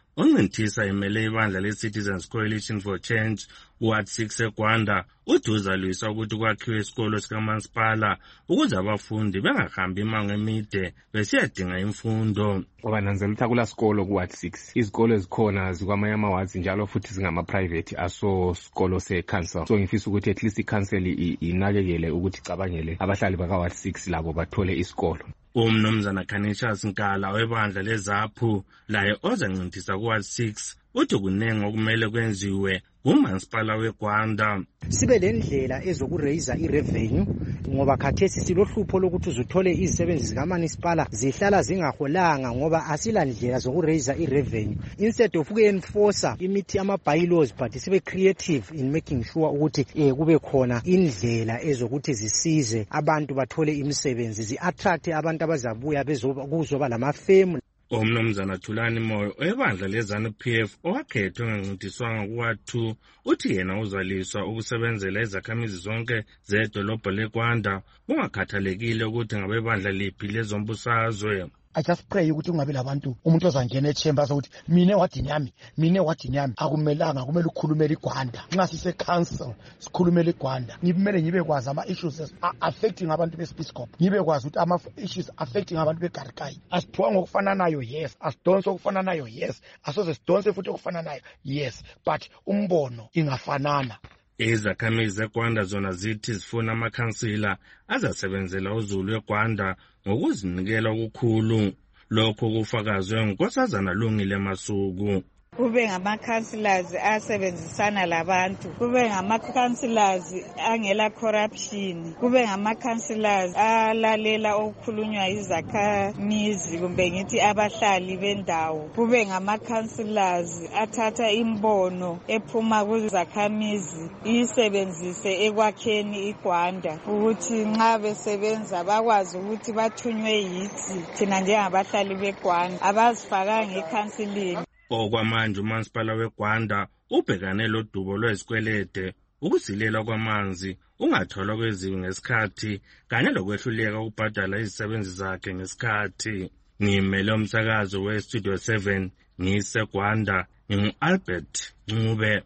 oncinthisa imele ibandla le-Citizens Coalition for Change Ward 6 eGwanda uthi uzalwisa ukuthi kwakhiwe isikolo sikamasipala ukuze abafundi bengahambi imango emide besiyadinga imfundo. Obananzela ukuthi akula sikolo ku-Ward 6. Izikolo ezikhona zikwamanye ama-wards njalo futhi zingama-private aso sikolo se-council. So ngifisa ukuthi at least i-council inakekele ukuthi icabangele abahlali baka-Ward 6 labo bathole isikolo. Umnumzana Canisius Nkala webandla leZAPHU laye ozancinthisa ku-Ward 6 uthi kunenge okumele kwenziwe umasipala weGwanda. Sibe lendlela ezokuraiza irevenue ngoba khathesi silohlupho lokuthi uzuthole izisebenzi zikamasipala zihlala zingaholanga ngoba asilandlela zokuraiza irevenue. Instead of enforce imithi ama-bylaws but sibe creative in making sure ukuthi kube khona indlela ezokuthi zisize abantu bathole imisebenzi, zi-attract abantu abazabuya kuzoba lamafemu. Umnumzana Thulani Moyo ebandla leZANU-PF owakhethwe ngencintiswanga ku-Ward 2 uthi yena uzaliswa ukusebenzela izakhamizi zonke zedolobho leGwanda kungakhathalekile ukuthi ngabebandla liphi lezombusazwe. I just pray ukuthi kungabe labantu umuntu ozangena echemba ukuthi mine wadini yami akumelanga, kumele ukukhulumela iGwanda. Nxa sise council sikhulumela iGwanda, ngimele ngibe kwazi ama issues affecting abantu beSpiskop, ngibe kwazi ukuthi ama issues affecting abantu beGarikai. Asiphiwa ngokufananayo yes, asidonse okufananayo yes, asoze sidonse futhi okufananayo yes, but umbono ingafanana. Izakhamizi zeGwanda zona zithi zifuna amakhansila azasebenzela uZulu weGwanda ngokuzinikela okukhulu. Lokho kufakazwe nguNkosazana Lungile Masuku. Kube ngama-councillors asebenzisana labantu, kube ngama-councillors angela corruption, kube ngama-councillors alalela okukhulunywa izakhamizi kumbe ngithi abahlali bendawo, kube ngama-councillors athatha imbono ephuma kuzakhamizi isebenzise ekwakheni iGwanda ukuthi nxa besebenza bakwazi ukuthi bathunywe yithi thina njengabahlali beGwanda abazifakanga ekhansilini. Okwamanje umasipala weGwanda ubhekane lodubo lwezikwelede, ukuzilela kwamanzi, ungatholwa kweziwi ngesikhathi kanye lokwehluleka ukubhadala izisebenzi zakhe ngesikhathi. Ngimele umsakazo weStudio 7 ngiseGwanda, ngingu-Albert Ncube.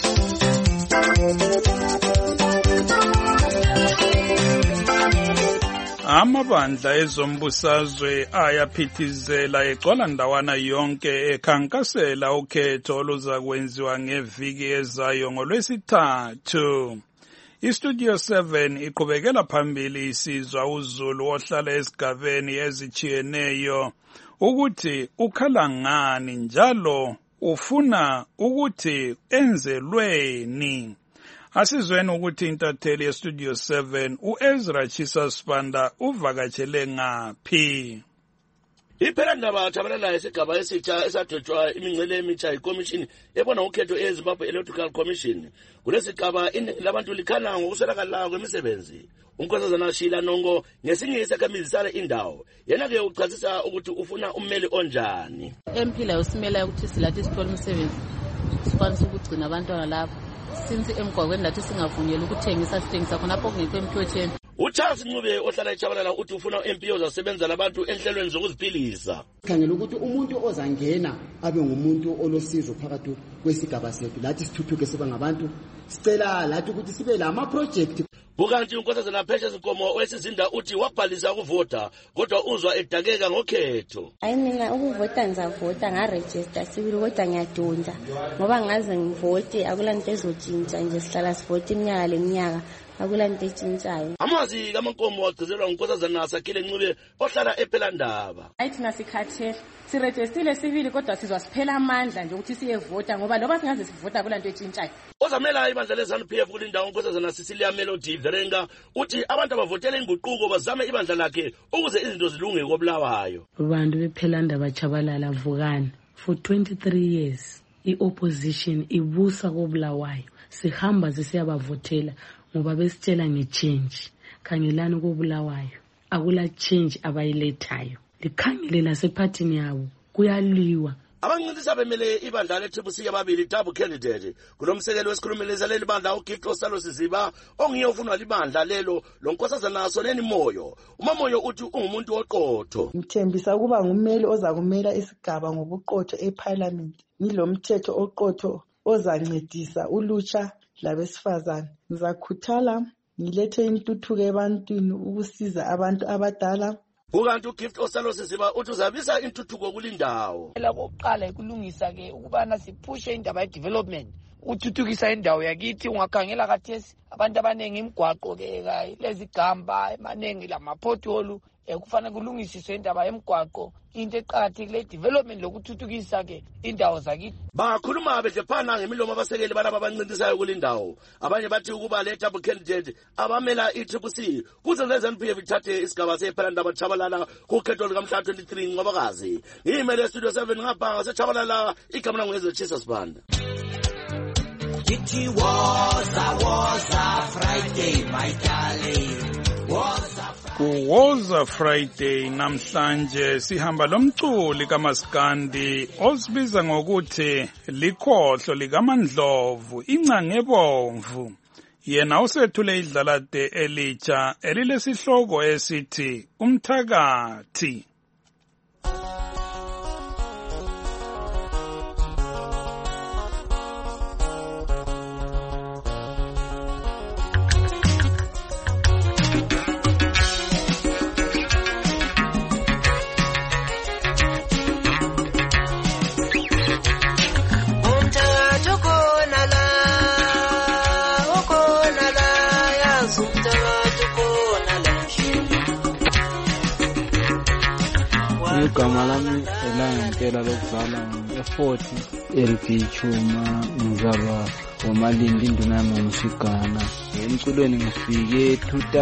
Amabandla ezombusazwe ayaphithizela egcwala ndawana yonke ekhankasela ukhetho oluzakwenziwa ngeviki ezayo ngoLwesithathu. IStudio 7 iqhubekela phambili isizwa uZulu ohlala esigabeni ezitshiyeneyo ukuthi ukhala ngani njalo ufuna ukuthi enzelweni. Asizweni ukuthi intatheli yeStudio 7 uEzra Chisa Sibanda uvakatshele ngaphi. Iphela ndaba jabalala esigaba esitsha esadwetshwa imincele emitsha iCommission ebona ukhetho eZimbabwe Electoral Commission. Kulesigaba iningi labantu likhala ngokuswelakala kwemisebenzi. UNkosazana Shila Nongo ngesinye isakhamizi sale indawo yena-ke uchasisa ukuthi ufuna ummeli onjani. Empila usimela ukuthi silathi sithole umsebenzi sikwanisa ukugcina abantwana lapho. Since emgwaqweni lathi singavunyelwa ukuthengisa sithengisa khonapho kungekho emthethweni. uCharles Ncube ohlala eChabalala uthi ufuna MP ozasebenza labantu enhlelweni zokuziphilisa. Khangela ukuthi umuntu ozangena abe ngumuntu olosizo phakathi kwesigaba sethu lathi sithuthuke siba ngabantu sicela lathi ukuthi sibe lama project. Bukanti uNkosazana Phesha Zinkomo wesizinda uthi wabhalisa ukuvota kodwa uzwa edakeka ngokhetho. Hayi mina ukuvota ngizavota ngaregister sibili kodwa ngiyadonda ngoba ngaze ngivote akulanto ezotshintsha nje sihlala sivote iminyaka leminyaka akulanto etshintshayo. Amazi kaMankomo wagcizelwa uNkosazana Sakhile Ncube ohlala ePhelandaba. Hayi thina sikhathele sirejistile sibili kodwa sizwa siphela amandla nje ukuthi siyevota ngoba loba singaze sivota akulanto etshintshayo. Ozamela ibandla leZANU-PF kulindawo uNkosazana Cecilia Melody Verenga uthi abantu abavotela inguquko bazame ibandla lakhe ukuze izinto zilunge koBulawayo. Abantu bePhelandaba Chabalala Vukani for 23 years iopposition ibusa koBulawayo sihamba sisiyabavotela ngoba besitshela ngechange. Khangelani koBulawayo akula change abayilethayo. Likhangele lasephathini yabo kuyaliwa abancintiswa bemele ibandla le-TCC ababili double candidate kulomsekeli wesikhulumeli saleli bandla uGift Osalo Siziba ongiye ufunwa libandla lelo lonkosazana Soneni Moyo. uMamoyo uthi ungumuntu oqotho. Ngithembisa ukuba ngummeli ozakumela isigaba ngobuqotho eParliament. Ngilomthetho oqotho ozancedisa ulutsha labesifazane. Ngizakhuthala ngilethe intuthuko ebantwini ukusiza abantu abadala. Ukanti uGift Osalo Siziba uthi uzabisa intuthuko kulindawo. Oqala ikulungisa ke ukubana siphushe indaba ye-development uthuthukisa indawo yakithi. Ungakhangela kathesi abantu abanengi imigwaqo ke lezigamba emaningi lamapotholu kufanele kulungisiswe indaba yemigwaqo. Into eqakathekile development lokuthuthukisa ke indawo zakithi. Bakhuluma bedlephana ngemilomo abasekeli balaba abancintisayo kulindawo. Abanye bathi ukuba le double candidate abamela i-TCC kuze le-ZANU-PF ithathe isigaba sePhalamende Chabalala kukhetho likamhla 23 Ncwabakazi. Ngiyimele Studio 7 ngapha ngaseChabalala, igama langu ngezochisa Sibanda. It was a Friday, my darling. Kuwoza Friday namhlanje sihamba lomculi kaMaskandi osibiza ngokuthi likhohlo likaMandlovu incange ebomvu. Yena usethule idlalade elitsha elilesihloko esithi Umthakathi. Igama lami elangempela lokuzalwa nge-40 LP Chuma ngizalwa uMalindi induna yami ngumshigana. Emculweni ngifike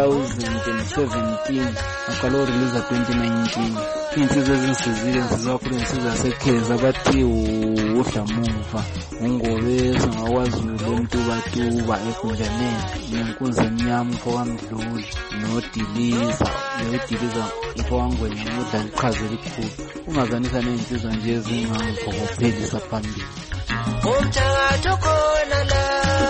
2017 ngaqala ukurelease 2019. Insizwa ezingisizile ngizizakhulu insizwa sekheza bathi uDlamuva ungobese ngakwaZulu eMtubatuba eGunjaneni nenkunzi emnyama mfokamdluli nodiliza mfowangwenya ngudla iqhaza elikhulu ungazanisa ney'nsizwa nje ezingangivokophelisa phambili. Umthakathi ukhona la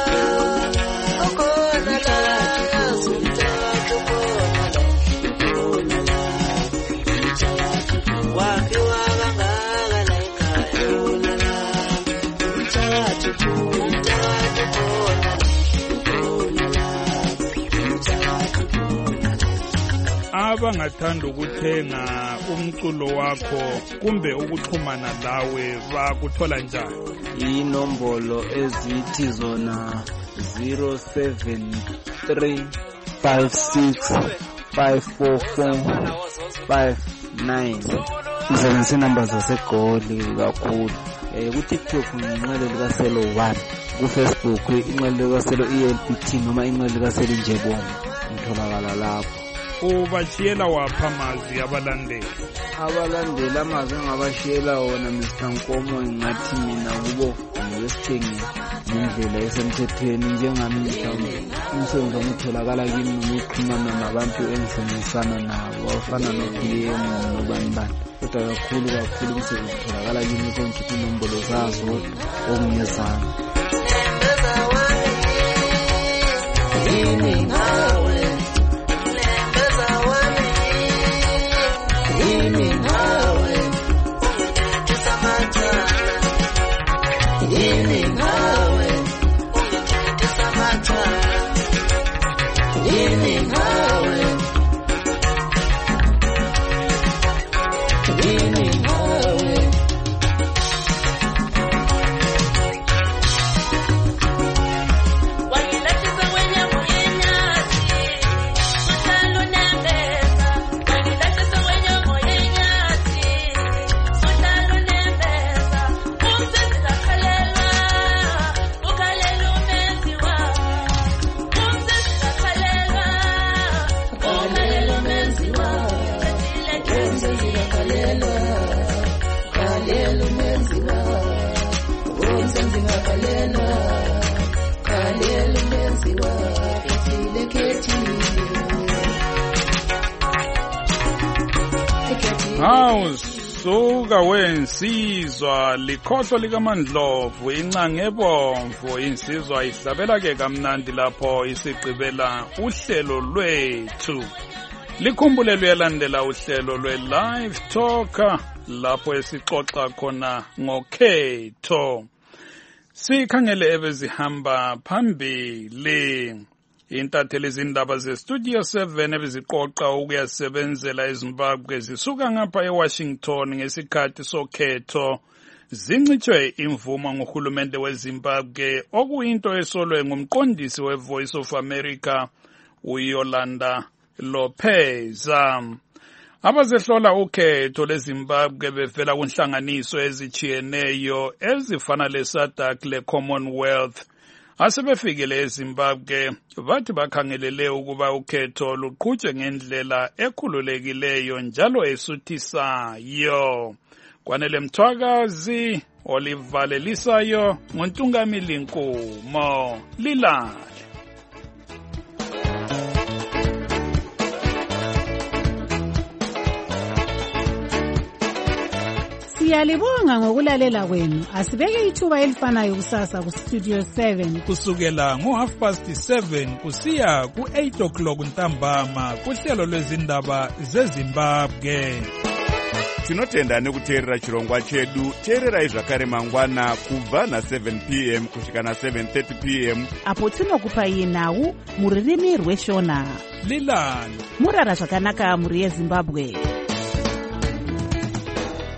abangathanda ukuthenga umculo wakho kumbe ukuxhumana lawe bakuthola njani? Inombolo ezithi zona 07356544599 ngisebenzisa inamba zaseGoli kakhulu. Ku-TikTok inqele likaselo 1, ku-Facebook inqele likaselo ELPT noma inqele likaselo Njebombo ngitholakala lapho. Ubashiyela wapha amazwi abalandeli? Abalandeli amazwi engabashiyela wona Mr. Nkomo ngathi mina kubo ngesithengi ngendlela esemthethweni njengami mhlawumbe umsebenzi omtholakala kimi noma ukuxhumana nabantu engisebenzisana nabo bafana no-PM nobanibani. Kodwa kakhulu umsebenzi utholakala kimi konke inombolo zazo okungezami. suka wensizwa likhohlo likaMandlovu incange ebomvu insizwa ihlabela ke kamnandi lapho isigqibela uhlelo lwethu. Likhumbule luyalandela uhlelo lwe-Live Talker lapho esixoxa khona ngokhetho. Sikhangele ebezihamba phambili. Intatheli izindaba ze-Studio 7 ebeziqoqa ukuyasebenzela eZimbabwe zisuka ngapha eWashington ngesikhathi sokhetho zincitshwe imvumo nguhulumende weZimbabwe okuyinto esolwe ngumqondisi we-Voice of America uYolanda Lopez. Abazehlola ukhetho leZimbabwe bevela kunhlanganiso ezichiyeneyo ezifana leSADC leCommonwealth asebefikele eZimbabwe bathi bakhangelele ukuba ukhetho luqhutshwe ngendlela ekhululekileyo njalo esuthisayo. Kwanele Mthwakazi olivalelisayo nguNtungamili Nkumo Lilale. Siyalibonga ngokulalela kwenu. Asibeke ithuba elifanayo kusasa ku Studio 7 kusukela ngo7:30 kusiya ku8 o'clock ntambama kuhlelo lwezindaba zeZimbabwe. Tinotenda nekuteerera chirongwa chedu. Teererai zvakare mangwana kubva na7 p.m. kusvika na7:30 p.m. apo tinokupai nhau muririmi rweshona. Lilani murara zvakanaka muri yeZimbabwe.